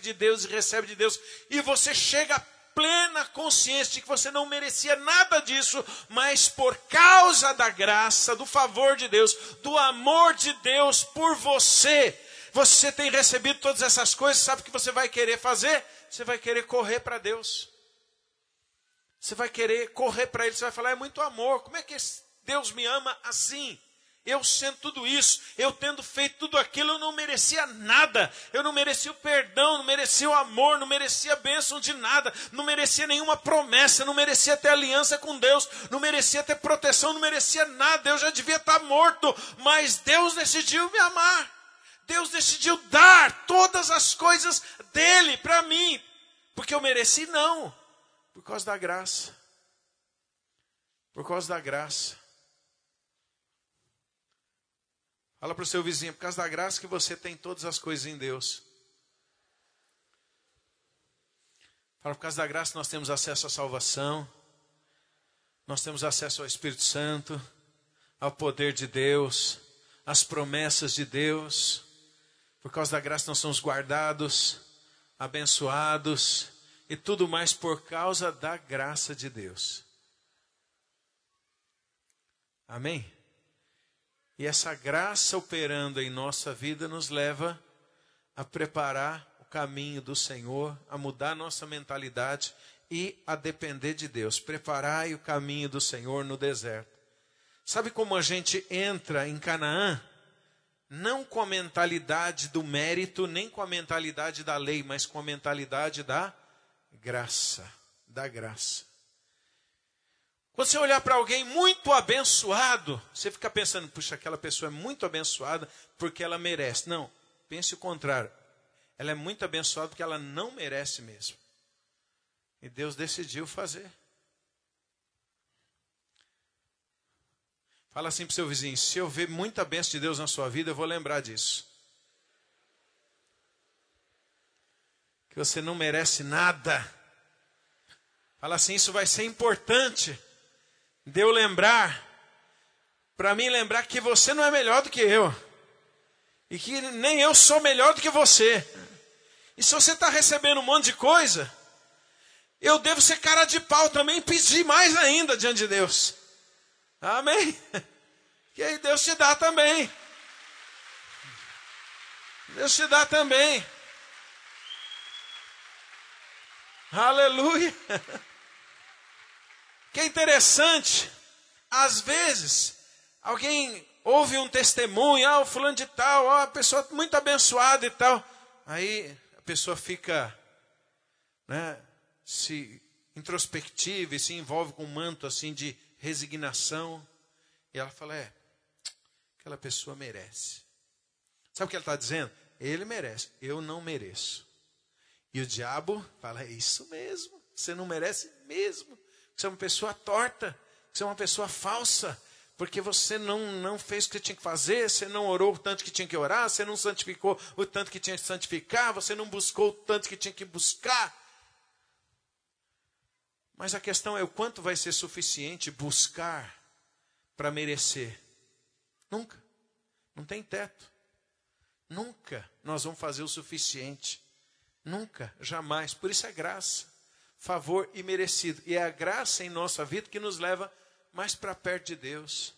e você chega a plena consciência de que você não merecia nada disso, mas por causa da graça, do favor de Deus, do amor de Deus por você, você tem recebido todas essas coisas, sabe o que você vai querer fazer? Você vai querer correr para Deus. Você vai querer correr para Ele, você vai falar, é muito amor, como é que Deus me ama assim? Eu sendo tudo isso, eu tendo feito tudo aquilo, eu não merecia nada. Eu não merecia o perdão, não merecia o amor, não merecia a bênção de nada. Não merecia nenhuma promessa, não merecia ter aliança com Deus. Não merecia ter proteção, não merecia nada. Eu já devia estar morto, mas Deus decidiu me amar. Deus decidiu dar todas as coisas dele para mim. Porque eu mereci? Não. Por causa da graça. Por causa da graça. Fala para o seu vizinho, por causa da graça que você tem todas as coisas em Deus. Fala, por causa da graça nós temos acesso à salvação. Nós temos acesso ao Espírito Santo, ao poder de Deus, às promessas de Deus. Por causa da graça nós somos guardados, abençoados e tudo mais por causa da graça de Deus. Amém? E essa graça operando em nossa vida nos leva a preparar o caminho do Senhor, a mudar nossa mentalidade e a depender de Deus. Preparai o caminho do Senhor no deserto. Sabe como a gente entra em Canaã? Não com a mentalidade do mérito, nem com a mentalidade da lei, mas com a mentalidade da graça. Da graça. Quando você olhar para alguém muito abençoado, você fica pensando, puxa, aquela pessoa é muito abençoada porque ela merece. Não, pense o contrário. Ela é muito abençoada porque ela não merece mesmo. E Deus decidiu fazer. Fala assim para o seu vizinho, se eu ver muita bênção de Deus na sua vida, eu vou lembrar disso. Que você não merece nada. Fala assim, isso vai ser importante de eu lembrar, para mim lembrar que você não é melhor do que eu. E que nem eu sou melhor do que você. E se você está recebendo um monte de coisa, eu devo ser cara de pau também e pedir mais ainda diante de Deus. Amém? E aí Deus te dá também. Deus te dá também. Aleluia. Que interessante. Às vezes, alguém ouve um testemunho, o fulano de tal, a pessoa muito abençoada e tal. Aí a pessoa fica, se introspectiva e se envolve com um manto assim de resignação. E ela fala, aquela pessoa merece. Sabe o que ela está dizendo? Ele merece, eu não mereço. E o diabo fala, é isso mesmo, você não merece mesmo. Você é uma pessoa torta, você é uma pessoa falsa. Porque você não fez o que tinha que fazer, você não orou o tanto que tinha que orar, você não santificou o tanto que tinha que santificar, você não buscou o tanto que tinha que buscar. Mas a questão é o quanto vai ser suficiente buscar para merecer. Nunca. Não tem teto. Nunca nós vamos fazer o suficiente. Nunca, jamais. Por isso é graça, favor e merecido. E é a graça em nossa vida que nos leva mais para perto de Deus.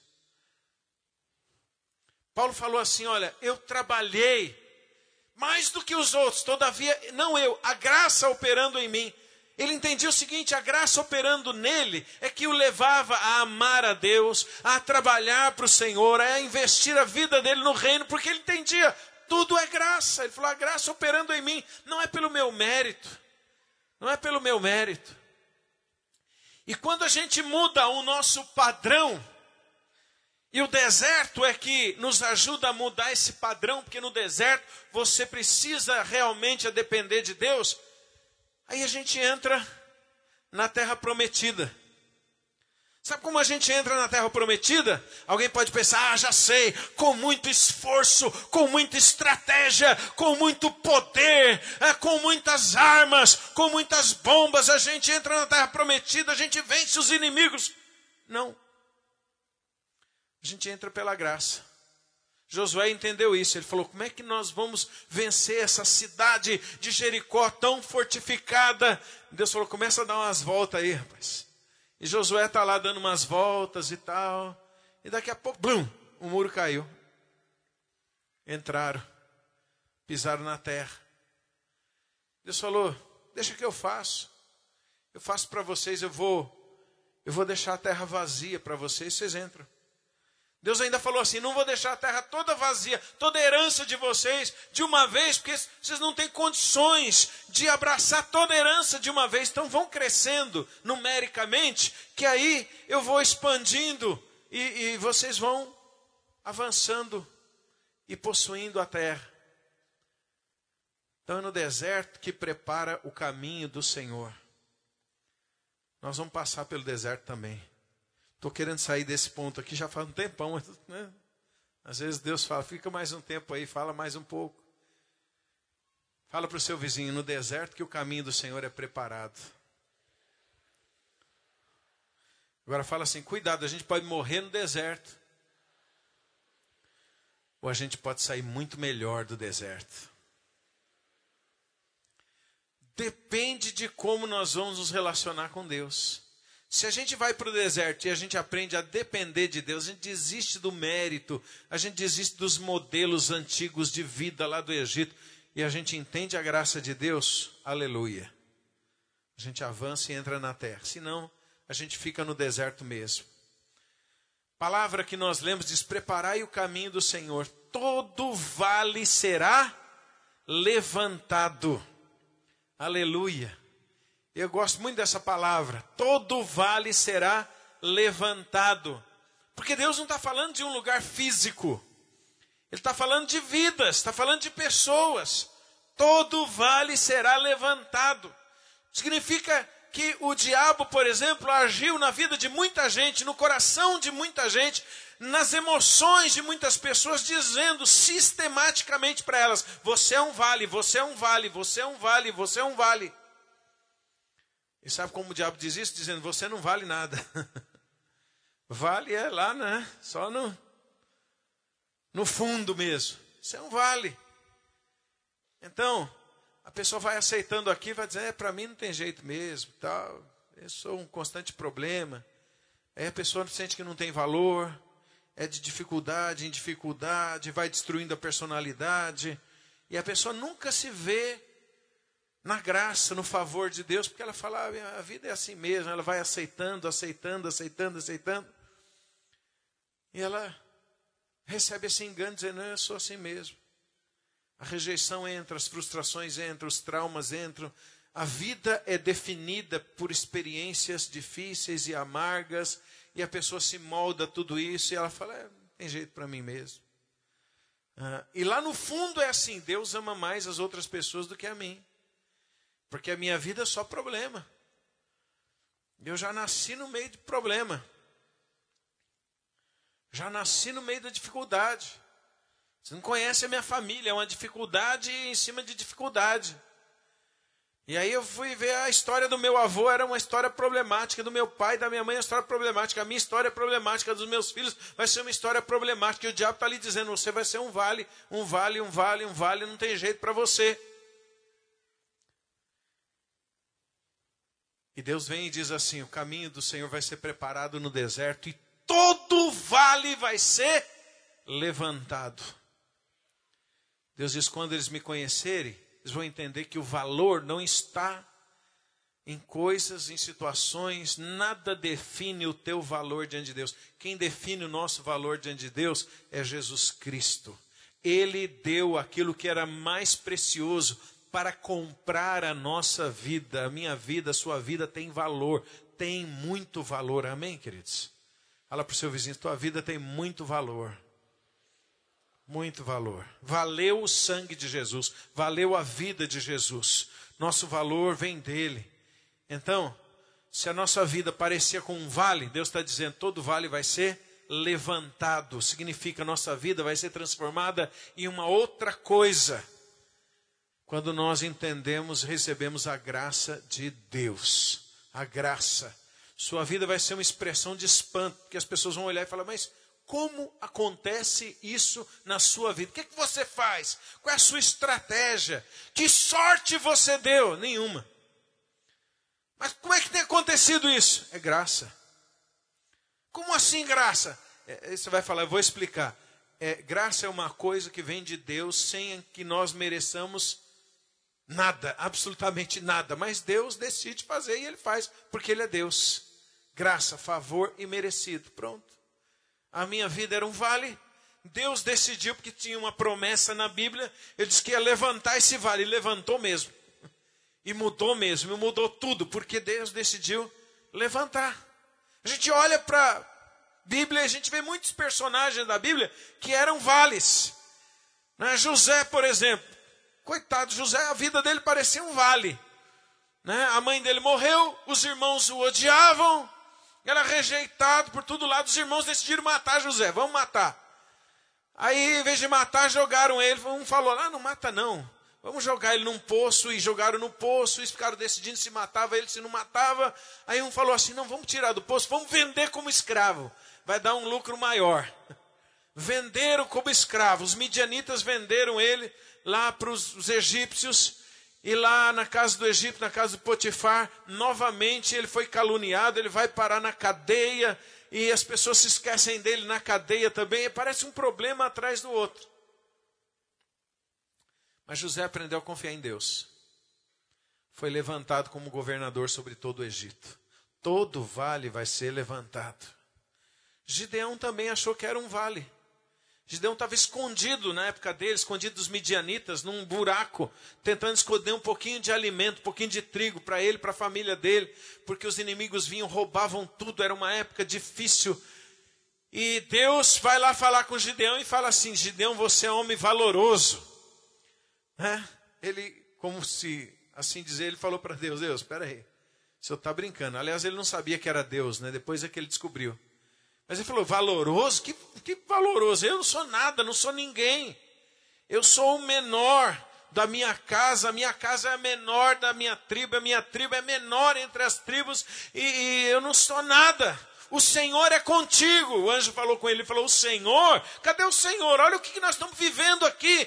Paulo falou assim, olha, eu trabalhei mais do que os outros, todavia, não eu, a graça operando em mim. Ele entendia o seguinte, a graça operando nele é que o levava a amar a Deus, a trabalhar para o Senhor, a investir a vida dele no reino, porque ele entendia, tudo é graça. Ele falou, a graça operando em mim, não é pelo meu mérito, não é pelo meu mérito. E quando a gente muda o nosso padrão, e o deserto é que nos ajuda a mudar esse padrão, porque no deserto você precisa realmente depender de Deus, aí a gente entra na terra prometida. Sabe como a gente entra na terra prometida? Alguém pode pensar, já sei, com muito esforço, com muita estratégia, com muito poder, com muitas armas, com muitas bombas, a gente entra na terra prometida, a gente vence os inimigos. Não. A gente entra pela graça. Josué entendeu isso, ele falou, como é que nós vamos vencer essa cidade de Jericó tão fortificada? Deus falou, começa a dar umas voltas aí, rapaz. E Josué está lá dando umas voltas e tal. E daqui a pouco, blum, o muro caiu. Entraram. Pisaram na terra. Deus falou, deixa que eu faço. Eu faço para vocês, eu vou deixar a terra vazia para vocês, vocês entram. Deus ainda falou assim, não vou deixar a terra toda vazia, toda a herança de vocês de uma vez, porque vocês não têm condições de abraçar toda a herança de uma vez. Então vão crescendo numericamente, que aí eu vou expandindo e vocês vão avançando e possuindo a terra. Então é no deserto que prepara o caminho do Senhor. Nós vamos passar pelo deserto também. Estou querendo sair desse ponto aqui já faz um tempão, né? Às vezes Deus fala, fica mais um tempo aí, fala mais um pouco. Fala para o seu vizinho, no deserto que o caminho do Senhor é preparado. Agora fala assim, cuidado, a gente pode morrer no deserto. Ou a gente pode sair muito melhor do deserto. Depende de como nós vamos nos relacionar com Deus. Se a gente vai para o deserto e a gente aprende a depender de Deus, a gente desiste do mérito, a gente desiste dos modelos antigos de vida lá do Egito, e a gente entende a graça de Deus, aleluia. A gente avança e entra na terra, senão a gente fica no deserto mesmo. Palavra que nós lemos diz, preparai o caminho do Senhor, todo vale será levantado, aleluia. Eu gosto muito dessa palavra. Todo vale será levantado. Porque Deus não está falando de um lugar físico. Ele está falando de vidas, está falando de pessoas. Todo vale será levantado. Significa que o diabo, por exemplo, agiu na vida de muita gente, no coração de muita gente, nas emoções de muitas pessoas, dizendo sistematicamente para elas, você é um vale, você é um vale, você é um vale, você é um vale. E sabe como o diabo diz isso? Dizendo, você não vale nada. Vale é lá, né? Só no fundo mesmo. Você não vale. Então, a pessoa vai aceitando aqui, vai dizendo, para mim não tem jeito mesmo, tal. Eu sou um constante problema. Aí a pessoa sente que não tem valor, é de dificuldade em dificuldade, vai destruindo a personalidade. E a pessoa nunca se vê na graça, no favor de Deus, porque ela fala, a vida é assim mesmo, ela vai aceitando. E ela recebe esse engano, dizendo, não, eu sou assim mesmo. A rejeição entra, as frustrações entram, os traumas entram. A vida é definida por experiências difíceis e amargas, e a pessoa se molda a tudo isso, e ela fala, não tem jeito para mim mesmo. E lá no fundo é assim, Deus ama mais as outras pessoas do que a mim. Porque a minha vida é só problema. Eu já nasci no meio de problema. Já nasci no meio da dificuldade. Você não conhece a minha família, é uma dificuldade em cima de dificuldade. E aí eu fui ver a história do meu avô, era uma história problemática, do meu pai e da minha mãe, uma história problemática. A minha história é problemática, dos meus filhos vai ser uma história problemática. E o diabo está ali dizendo, você vai ser um vale, não tem jeito para você. E Deus vem e diz assim, o caminho do Senhor vai ser preparado no deserto e todo vale vai ser levantado. Deus diz, quando eles me conhecerem, eles vão entender que o valor não está em coisas, em situações, nada define o teu valor diante de Deus. Quem define o nosso valor diante de Deus é Jesus Cristo. Ele deu aquilo que era mais precioso para comprar a nossa vida, a minha vida, a sua vida tem valor, tem muito valor, amém, queridos? Fala para o seu vizinho, tua vida tem muito valor. Muito valor. Valeu o sangue de Jesus. Valeu a vida de Jesus. Nosso valor vem dele. Então, se a nossa vida parecia com um vale, Deus está dizendo, todo vale vai ser levantado. Significa, nossa vida vai ser transformada em uma outra coisa. Quando nós entendemos, recebemos a graça de Deus. A graça. Sua vida vai ser uma expressão de espanto. Porque as pessoas vão olhar e falar, mas como acontece isso na sua vida? O que você faz? Qual é a sua estratégia? Que sorte você deu? Nenhuma. Mas como é que tem acontecido isso? É graça. Como assim graça? Você vai falar, eu vou explicar. Graça é uma coisa que vem de Deus sem que nós mereçamos nada, absolutamente nada. Mas Deus decide fazer e Ele faz, porque Ele é Deus. Graça, favor e merecido. Pronto. A minha vida era um vale. Deus decidiu, porque tinha uma promessa na Bíblia. Ele disse que ia levantar esse vale. E levantou mesmo. E mudou mesmo. E mudou tudo. Porque Deus decidiu levantar. A gente olha para a Bíblia e a gente vê muitos personagens da Bíblia que eram vales. Né? José, por exemplo. Coitado, José, a vida dele parecia um vale. Né? A mãe dele morreu. Os irmãos o odiavam. Era rejeitado por todo lado. Os irmãos decidiram matar José. Vamos matar. Aí, em vez de matar, jogaram ele. Um falou, não mata não. Vamos jogar ele num poço. E jogaram no poço. E ficaram decidindo se matava ele, se não matava. Aí um falou assim, não, vamos tirar do poço. Vamos vender como escravo. Vai dar um lucro maior. Venderam como escravo. Os midianitas venderam ele lá para os egípcios. E lá na casa do Egito, na casa do Potifar, novamente ele foi caluniado, ele vai parar na cadeia, e as pessoas se esquecem dele na cadeia também, e parece um problema atrás do outro. Mas José aprendeu a confiar em Deus. Foi levantado como governador sobre todo o Egito. Todo vale vai ser levantado. Gideão também achou que era um vale. Gideão estava escondido na época dele, escondido dos midianitas, num buraco, tentando esconder um pouquinho de alimento, um pouquinho de trigo para ele, para a família dele, porque os inimigos vinham, roubavam tudo, era uma época difícil. E Deus vai lá falar com Gideão e fala assim, Gideão, você é um homem valoroso. Ele, como se assim dizer, ele falou para Deus, espera aí, o senhor está brincando. Aliás, ele não sabia que era Deus, né? Depois é que ele descobriu. Mas ele falou, valoroso? Que valoroso? Eu não sou nada, não sou ninguém. Eu sou o menor da minha casa é a menor da minha tribo, a minha tribo é menor entre as tribos, e eu não sou nada. O Senhor é contigo. O anjo falou com ele, falou, o Senhor? Cadê o Senhor? Olha o que nós estamos vivendo aqui.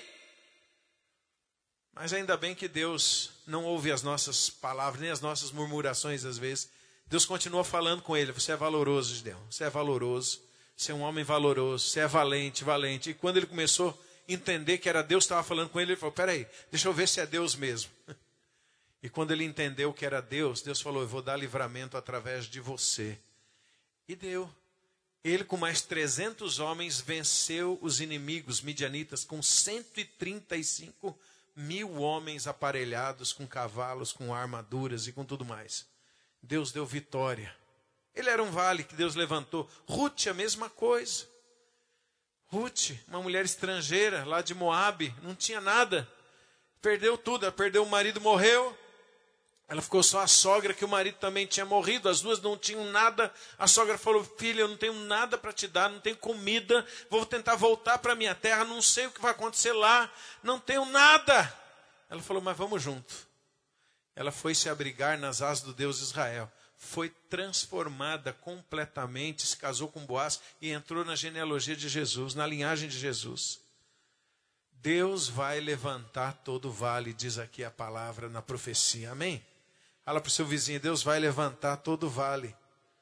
Mas ainda bem que Deus não ouve as nossas palavras, nem as nossas murmurações às vezes. Deus continua falando com ele, você é valoroso, Gideão, você é valoroso, você é um homem valoroso, você é valente, valente. E quando ele começou a entender que era Deus que estava falando com ele, ele falou, peraí, deixa eu ver se é Deus mesmo. E quando ele entendeu que era Deus, Deus falou, eu vou dar livramento através de você. E deu. Ele com mais 300 homens venceu os inimigos midianitas com 135 mil homens aparelhados com cavalos, com armaduras e com tudo mais. Deus deu vitória. Ele era um vale que Deus levantou. Ruth, a mesma coisa. Ruth, uma mulher estrangeira lá de Moabe, não tinha nada. Perdeu tudo, ela perdeu o marido, morreu. Ela ficou só a sogra, que o marido também tinha morrido. As duas não tinham nada. A sogra falou, filha, eu não tenho nada para te dar, não tenho comida. Vou tentar voltar para minha terra, não sei o que vai acontecer lá. Não tenho nada. Ela falou, mas vamos junto. Ela foi se abrigar nas asas do Deus de Israel. Foi transformada completamente, se casou com Boaz e entrou na genealogia de Jesus, na linhagem de Jesus. Deus vai levantar todo o vale, diz aqui a palavra na profecia. Amém? Fala para o seu vizinho, Deus vai levantar todo o vale.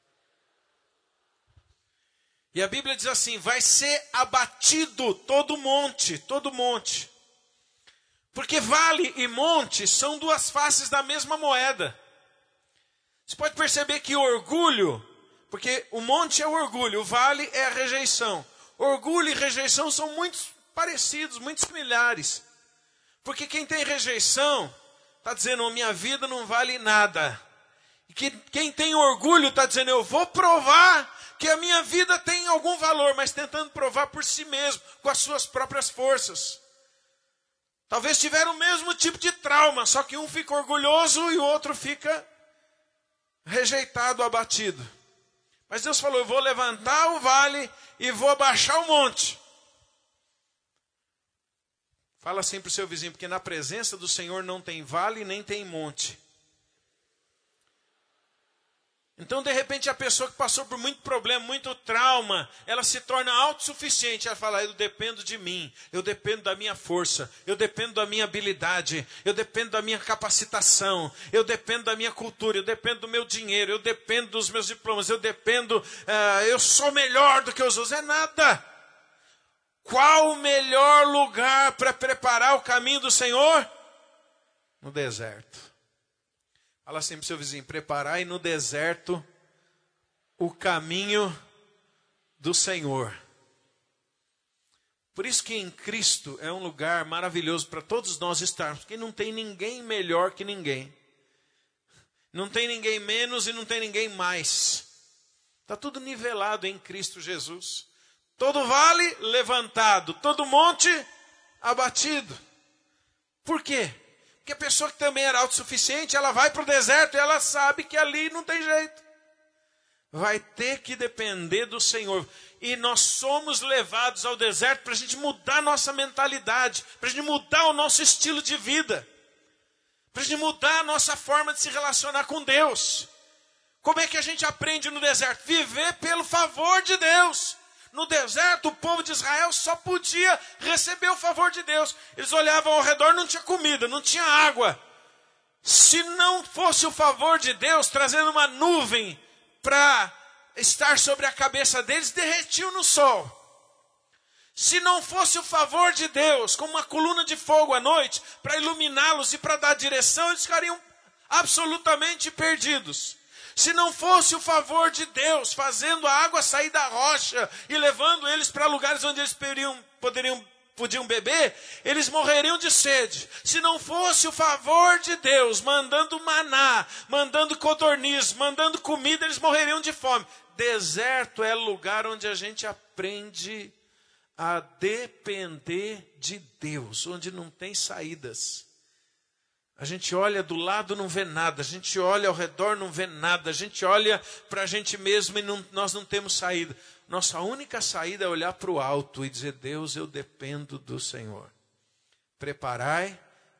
E a Bíblia diz assim, vai ser abatido todo monte, todo monte. Porque vale e monte são duas faces da mesma moeda. Você pode perceber que orgulho, porque o monte é o orgulho, o vale é a rejeição. Orgulho e rejeição são muito parecidos, muito similares. Porque quem tem rejeição está dizendo, minha vida não vale nada. E quem tem orgulho está dizendo, eu vou provar que a minha vida tem algum valor, mas tentando provar por si mesmo, com as suas próprias forças. Talvez tiveram o mesmo tipo de trauma, só que um fica orgulhoso e o outro fica rejeitado, abatido. Mas Deus falou, eu vou levantar o vale e vou abaixar o monte. Fala assim para o seu vizinho, porque na presença do Senhor não tem vale nem tem monte. Então, de repente, a pessoa que passou por muito problema, muito trauma, ela se torna autossuficiente. Ela fala, eu dependo de mim, eu dependo da minha força, eu dependo da minha habilidade, eu dependo da minha capacitação, eu dependo da minha cultura, eu dependo do meu dinheiro, eu dependo dos meus diplomas, eu sou melhor do que os outros. É nada. Qual o melhor lugar para preparar o caminho do Senhor? No deserto. Fala assim para o seu vizinho, preparai no deserto o caminho do Senhor. Por isso que em Cristo é um lugar maravilhoso para todos nós estarmos, porque não tem ninguém melhor que ninguém. Não tem ninguém menos e não tem ninguém mais. Está tudo nivelado em Cristo Jesus. Todo vale levantado, todo monte abatido. Por quê? Porque a pessoa que também era autossuficiente, ela vai para o deserto e ela sabe que ali não tem jeito. Vai ter que depender do Senhor. E nós somos levados ao deserto para a gente mudar a nossa mentalidade, para a gente mudar o nosso estilo de vida, para a gente mudar a nossa forma de se relacionar com Deus. Como é que a gente aprende no deserto? Viver pelo favor de Deus. No deserto, o povo de Israel só podia receber o favor de Deus. Eles olhavam ao redor, não tinha comida, não tinha água. Se não fosse o favor de Deus, trazendo uma nuvem para estar sobre a cabeça deles, derretiam no sol. Se não fosse o favor de Deus, como uma coluna de fogo à noite, para iluminá-los e para dar direção, eles ficariam absolutamente perdidos. Se não fosse o favor de Deus, fazendo a água sair da rocha e levando eles para lugares onde eles podiam beber, eles morreriam de sede. Se não fosse o favor de Deus, mandando maná, mandando codorniz, mandando comida, eles morreriam de fome. Deserto é lugar onde a gente aprende a depender de Deus, onde não tem saídas. A gente olha do lado, não vê nada. A gente olha ao redor, não vê nada. A gente olha para a gente mesmo e nós não temos saída. Nossa única saída é olhar para o alto e dizer, Deus, eu dependo do Senhor. Preparai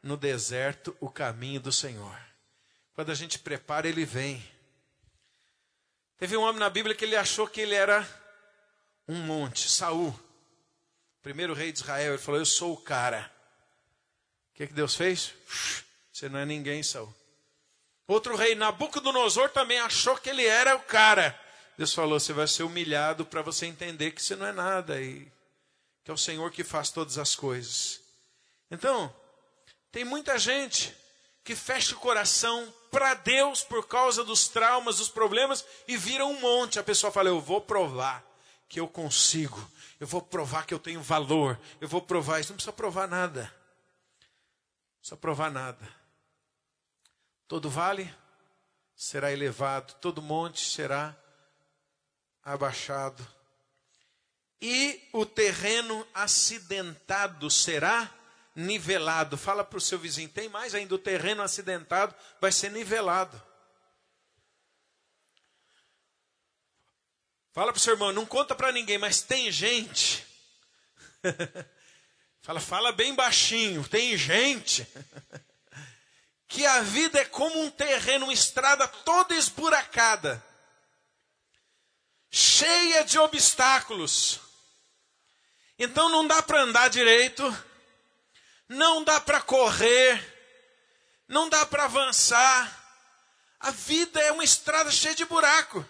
no deserto o caminho do Senhor. Quando a gente prepara, Ele vem. Teve um homem na Bíblia que ele achou que ele era um monte, Saul. Primeiro rei de Israel, ele falou, eu sou o cara. O que Deus fez? Você não é ninguém, Saul. Outro rei, Nabucodonosor, também achou que ele era o cara. Deus falou, você vai ser humilhado para você entender que você não é nada. E que é o Senhor que faz todas as coisas. Então, tem muita gente que fecha o coração para Deus por causa dos traumas, dos problemas, e vira um monte. A pessoa fala, eu vou provar que eu consigo. Eu vou provar que eu tenho valor. Eu vou provar isso. Não precisa provar nada. Não precisa provar nada. Todo vale será elevado. Todo monte será abaixado. E o terreno acidentado será nivelado. Fala para o seu vizinho, tem mais ainda, o terreno acidentado vai ser nivelado. Fala para o seu irmão, não conta para ninguém, mas tem gente. Fala bem baixinho, tem gente. Que a vida é como um terreno, uma estrada toda esburacada. Cheia de obstáculos. Então não dá para andar direito. Não dá para correr. Não dá para avançar. A vida é uma estrada cheia de buraco.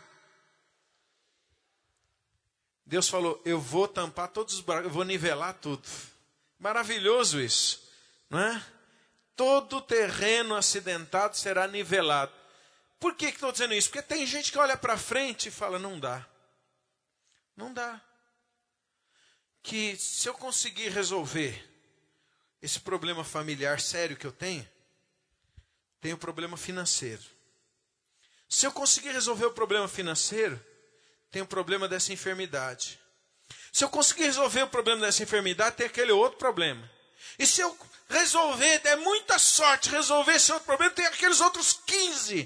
Deus falou, eu vou tampar todos os buracos, eu vou nivelar tudo. Maravilhoso isso, não é? Todo terreno acidentado será nivelado. Por que estou dizendo isso? Porque tem gente que olha para frente e fala, não dá. Não dá. Que se eu conseguir resolver esse problema familiar sério que eu tenho problema financeiro. Se eu conseguir resolver o problema financeiro, tem o problema dessa enfermidade. Se eu conseguir resolver o problema dessa enfermidade, tem aquele outro problema. E se eu resolver, der muita sorte, resolver esse outro problema, tem aqueles outros 15.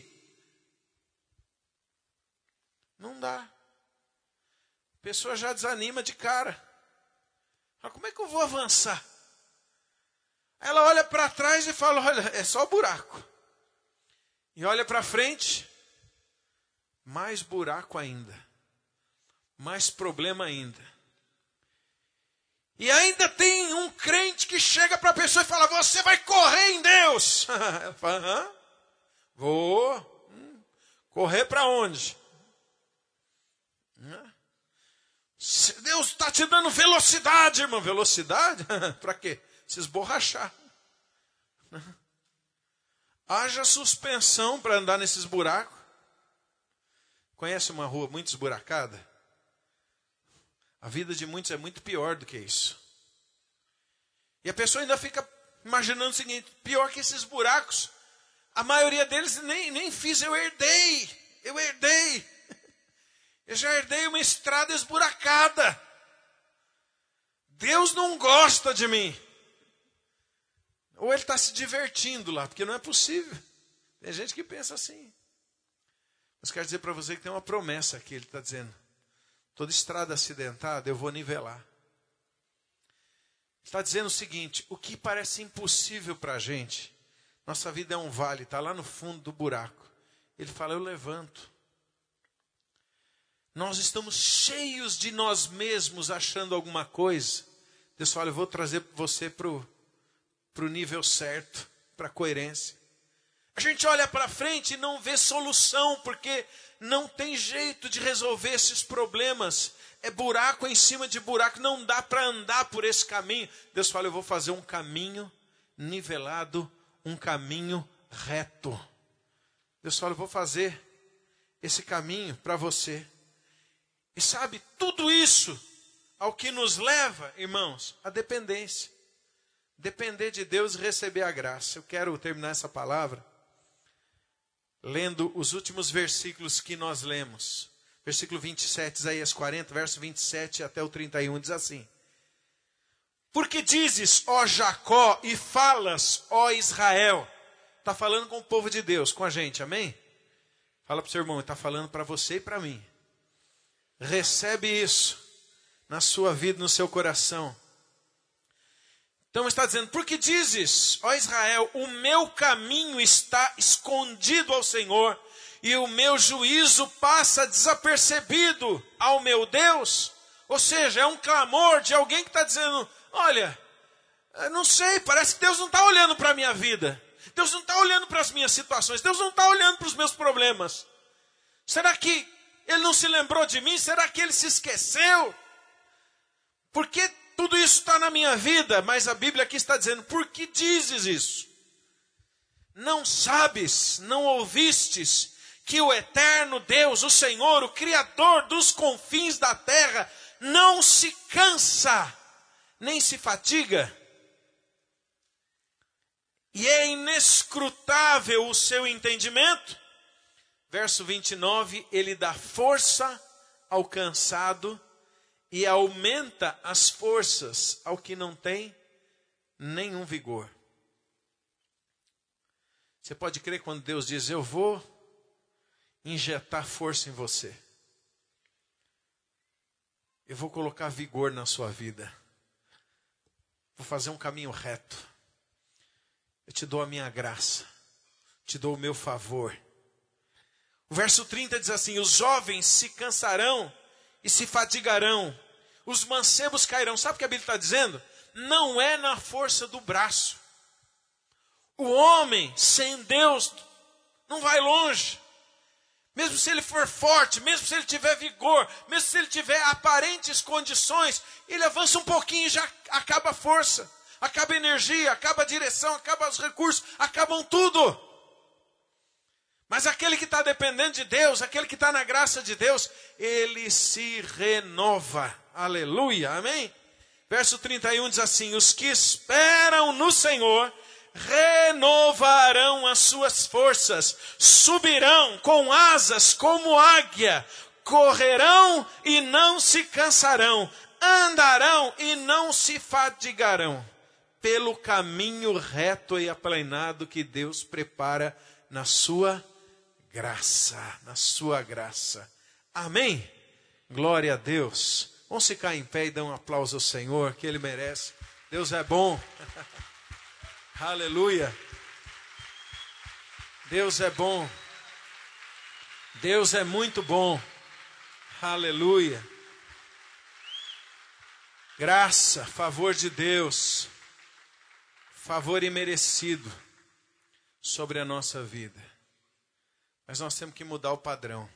Não dá. A pessoa já desanima de cara. Mas como é que eu vou avançar? Ela olha para trás e fala, olha, é só buraco. E olha para frente, mais buraco ainda. Mais problema ainda. E ainda tem um crente que chega para a pessoa e fala, você vai correr em Deus. Ela fala, vou. Correr para onde? Deus está te dando velocidade, irmão. Velocidade? Para quê? Se esborrachar. Haja suspensão para andar nesses buracos. Conhece uma rua muito esburacada? A vida de muitos é muito pior do que isso. E a pessoa ainda fica imaginando o seguinte, pior que esses buracos, a maioria deles nem fiz, eu herdei. Eu já herdei uma estrada esburacada. Deus não gosta de mim. Ou ele está se divertindo lá, porque não é possível. Tem gente que pensa assim. Mas quero dizer para você que tem uma promessa aqui, ele está dizendo. Toda estrada acidentada eu vou nivelar. Está dizendo o seguinte, o que parece impossível para a gente, nossa vida é um vale, está lá no fundo do buraco. Ele fala, eu levanto. Nós estamos cheios de nós mesmos achando alguma coisa. Deus fala, eu vou trazer você para o nível certo, para a coerência. A gente olha para frente e não vê solução, porque não tem jeito de resolver esses problemas. É buraco em cima de buraco, não dá para andar por esse caminho. Deus fala, eu vou fazer um caminho nivelado, um caminho reto. Deus fala, eu vou fazer esse caminho para você. E sabe, tudo isso ao que nos leva, irmãos, a dependência. Depender de Deus e receber a graça. Eu quero terminar essa palavra lendo os últimos versículos que nós lemos. Versículo 27, Isaías 40, verso 27 até o 31, diz assim. Porque dizes, ó Jacó, e falas, ó Israel. Está falando com o povo de Deus, com a gente, amém? Fala para o seu irmão, está falando para você e para mim. Recebe isso na sua vida, no seu coração. Então está dizendo, porque dizes, ó Israel, o meu caminho está escondido ao Senhor, e o meu juízo passa desapercebido ao meu Deus. Ou seja, é um clamor de alguém que está dizendo, olha, eu não sei, parece que Deus não está olhando para a minha vida. Deus não está olhando para as minhas situações. Deus não está olhando para os meus problemas. Será que Ele não se lembrou de mim? Será que Ele se esqueceu? Por que tudo isso está na minha vida? Mas a Bíblia aqui está dizendo, por que dizes isso? Não sabes, não ouvistes que o eterno Deus, o Senhor, o Criador dos confins da terra, não se cansa, nem se fatiga? E é inescrutável o seu entendimento. Verso 29, ele dá força ao cansado e aumenta as forças ao que não tem nenhum vigor. Você pode crer quando Deus diz, eu vou injetar força em você. Eu vou colocar vigor na sua vida. Vou fazer um caminho reto. Eu te dou a minha graça. Te dou o meu favor. O verso 30 diz assim, os jovens se cansarão e se fatigarão. Os mancebos cairão. Sabe o que a Bíblia está dizendo? Não é na força do braço. O homem sem Deus não vai longe. Mesmo se ele for forte, mesmo se ele tiver vigor, mesmo se ele tiver aparentes condições, ele avança um pouquinho e já acaba a força, acaba a energia, acaba a direção, acaba os recursos, acabam tudo. Mas aquele que está dependendo de Deus, aquele que está na graça de Deus, ele se renova. Aleluia, amém? Verso 31 diz assim, os que esperam no Senhor renovarão as suas forças, subirão com asas como águia, correrão e não se cansarão, andarão e não se fatigarão, pelo caminho reto e aplanado que Deus prepara na sua graça, na sua graça. Amém? Glória a Deus. Vamos ficar em pé e dar um aplauso ao Senhor, que Ele merece. Deus é bom. Aleluia. Deus é bom. Deus é muito bom. Aleluia. Graça, favor de Deus, favor imerecido sobre a nossa vida. Mas nós temos que mudar o padrão.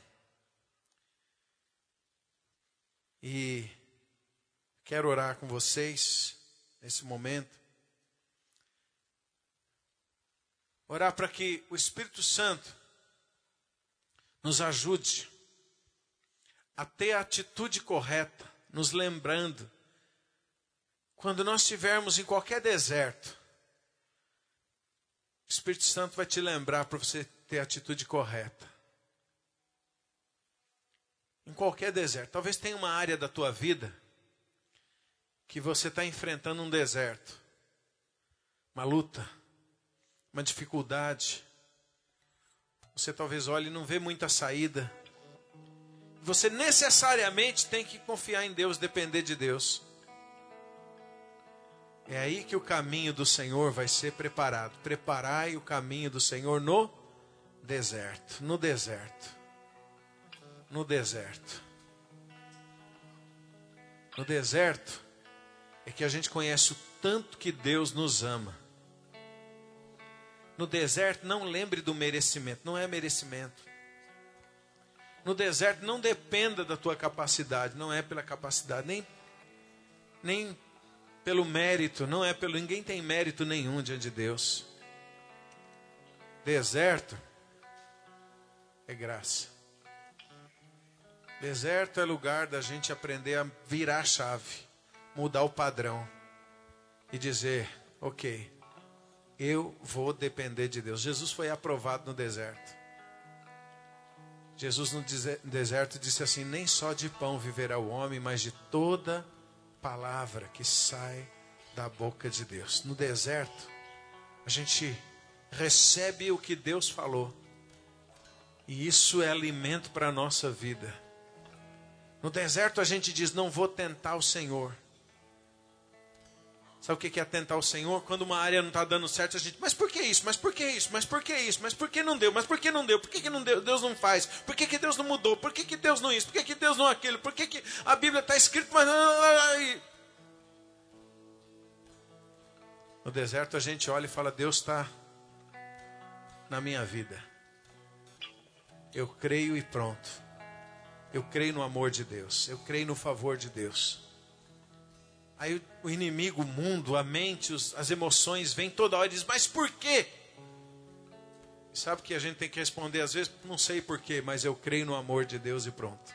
E quero orar com vocês nesse momento. Orar para que o Espírito Santo nos ajude a ter a atitude correta, nos lembrando, quando nós estivermos em qualquer deserto, o Espírito Santo vai te lembrar para você ter a atitude correta. Em qualquer deserto. Talvez tenha uma área da tua vida que você está enfrentando um deserto, uma luta, uma dificuldade. Você talvez olhe e não vê muita saída. Você necessariamente tem que confiar em Deus, depender de Deus. É aí que o caminho do Senhor vai ser preparado. Preparai o caminho do Senhor no deserto. No deserto. No deserto. No deserto é que a gente conhece o tanto que Deus nos ama. No deserto, não lembre do merecimento. Não é merecimento. No deserto, não dependa da tua capacidade. Não é pela capacidade. Nem pelo mérito. Não é pelo... Ninguém tem mérito nenhum diante de Deus. Deserto é graça. Deserto é lugar da gente aprender a virar a chave. Mudar o padrão. E dizer, ok, eu vou depender de Deus. Jesus foi aprovado no deserto. Jesus no deserto disse assim, nem só de pão viverá o homem, mas de toda palavra que sai da boca de Deus. No deserto, a gente recebe o que Deus falou. E isso é alimento para a nossa vida. No deserto a gente diz, não vou tentar o Senhor. Sabe o que é tentar o Senhor? Quando uma área não está dando certo, a gente, mas por que isso? Mas por que isso? Mas por que isso? Mas por que não deu? Mas por que não deu? Por que não deu? Deus não faz? Por que Deus não mudou? Por que Deus não isso? Por que Deus não aquilo? Por que a Bíblia está escrita, mas não... No deserto a gente olha e fala, Deus está na minha vida. Eu creio e pronto. Eu creio no amor de Deus. Eu creio no favor de Deus. Aí o inimigo, o mundo, a mente, as emoções vêm toda hora e diz, mas por quê? E sabe que a gente tem que responder às vezes, não sei por quê, mas eu creio no amor de Deus e pronto.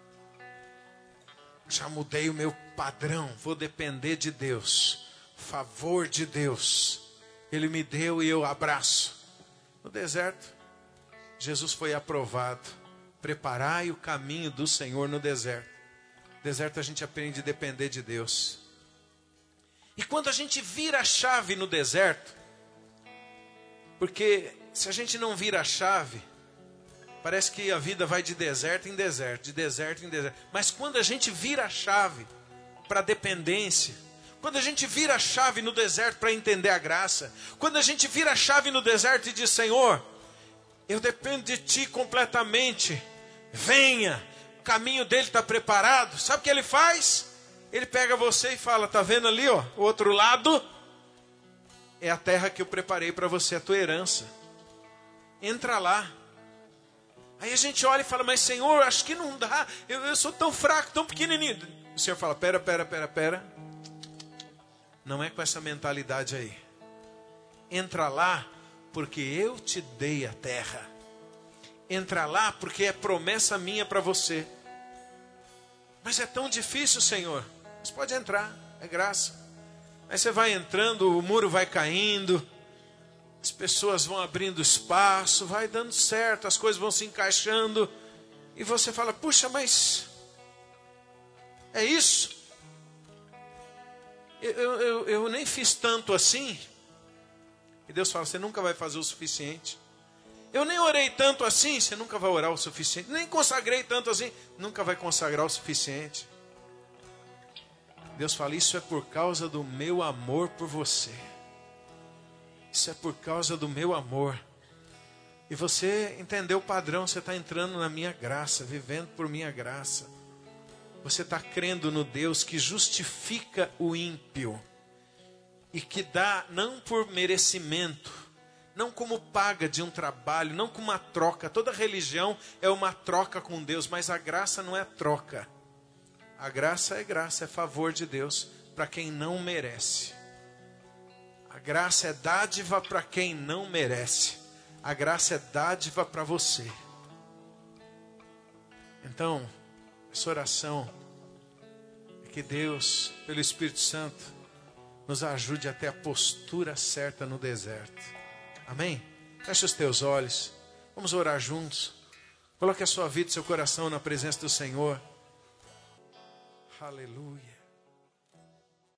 Já mudei o meu padrão, vou depender de Deus. Favor de Deus. Ele me deu e eu abraço. No deserto, Jesus foi aprovado. Preparai o caminho do Senhor no deserto. No deserto a gente aprende a depender de Deus. E quando a gente vira a chave no deserto, porque se a gente não vira a chave, parece que a vida vai de deserto em deserto, de deserto em deserto. Mas quando a gente vira a chave para dependência, quando a gente vira a chave no deserto para entender a graça, quando a gente vira a chave no deserto e diz, Senhor, eu dependo de Ti completamente, venha, o caminho dele está preparado. Sabe o que Ele faz? Ele pega você e fala, tá vendo ali, ó, o outro lado? É a terra que eu preparei para você, a tua herança. Entra lá. Aí a gente olha e fala, mas Senhor, acho que não dá, eu sou tão fraco, tão pequenininho. O Senhor fala, pera. Não é com essa mentalidade aí. Entra lá, porque eu te dei a terra. Entra lá, porque é promessa minha para você. Mas é tão difícil, Senhor. Mas pode entrar, é graça. Aí você vai entrando, o muro vai caindo, as pessoas vão abrindo espaço, vai dando certo, as coisas vão se encaixando. E você fala, puxa, mas é isso? Eu nem fiz tanto assim. E Deus fala, você nunca vai fazer o suficiente. Eu nem orei tanto assim, você nunca vai orar o suficiente. Nem consagrei tanto assim, nunca vai consagrar o suficiente. Deus fala, isso é por causa do meu amor por você. Isso é por causa do meu amor. E você entendeu o padrão, você está entrando na minha graça, vivendo por minha graça. Você está crendo no Deus que justifica o ímpio. E que dá, não por merecimento, não como paga de um trabalho, não como uma troca. Toda religião é uma troca com Deus, mas a graça não é troca. A graça é favor de Deus para quem não merece. A graça é dádiva para quem não merece. A graça é dádiva para você. Então, essa oração é que Deus, pelo Espírito Santo, nos ajude a ter a postura certa no deserto. Amém? Feche os teus olhos. Vamos orar juntos. Coloque a sua vida e seu coração na presença do Senhor. Aleluia.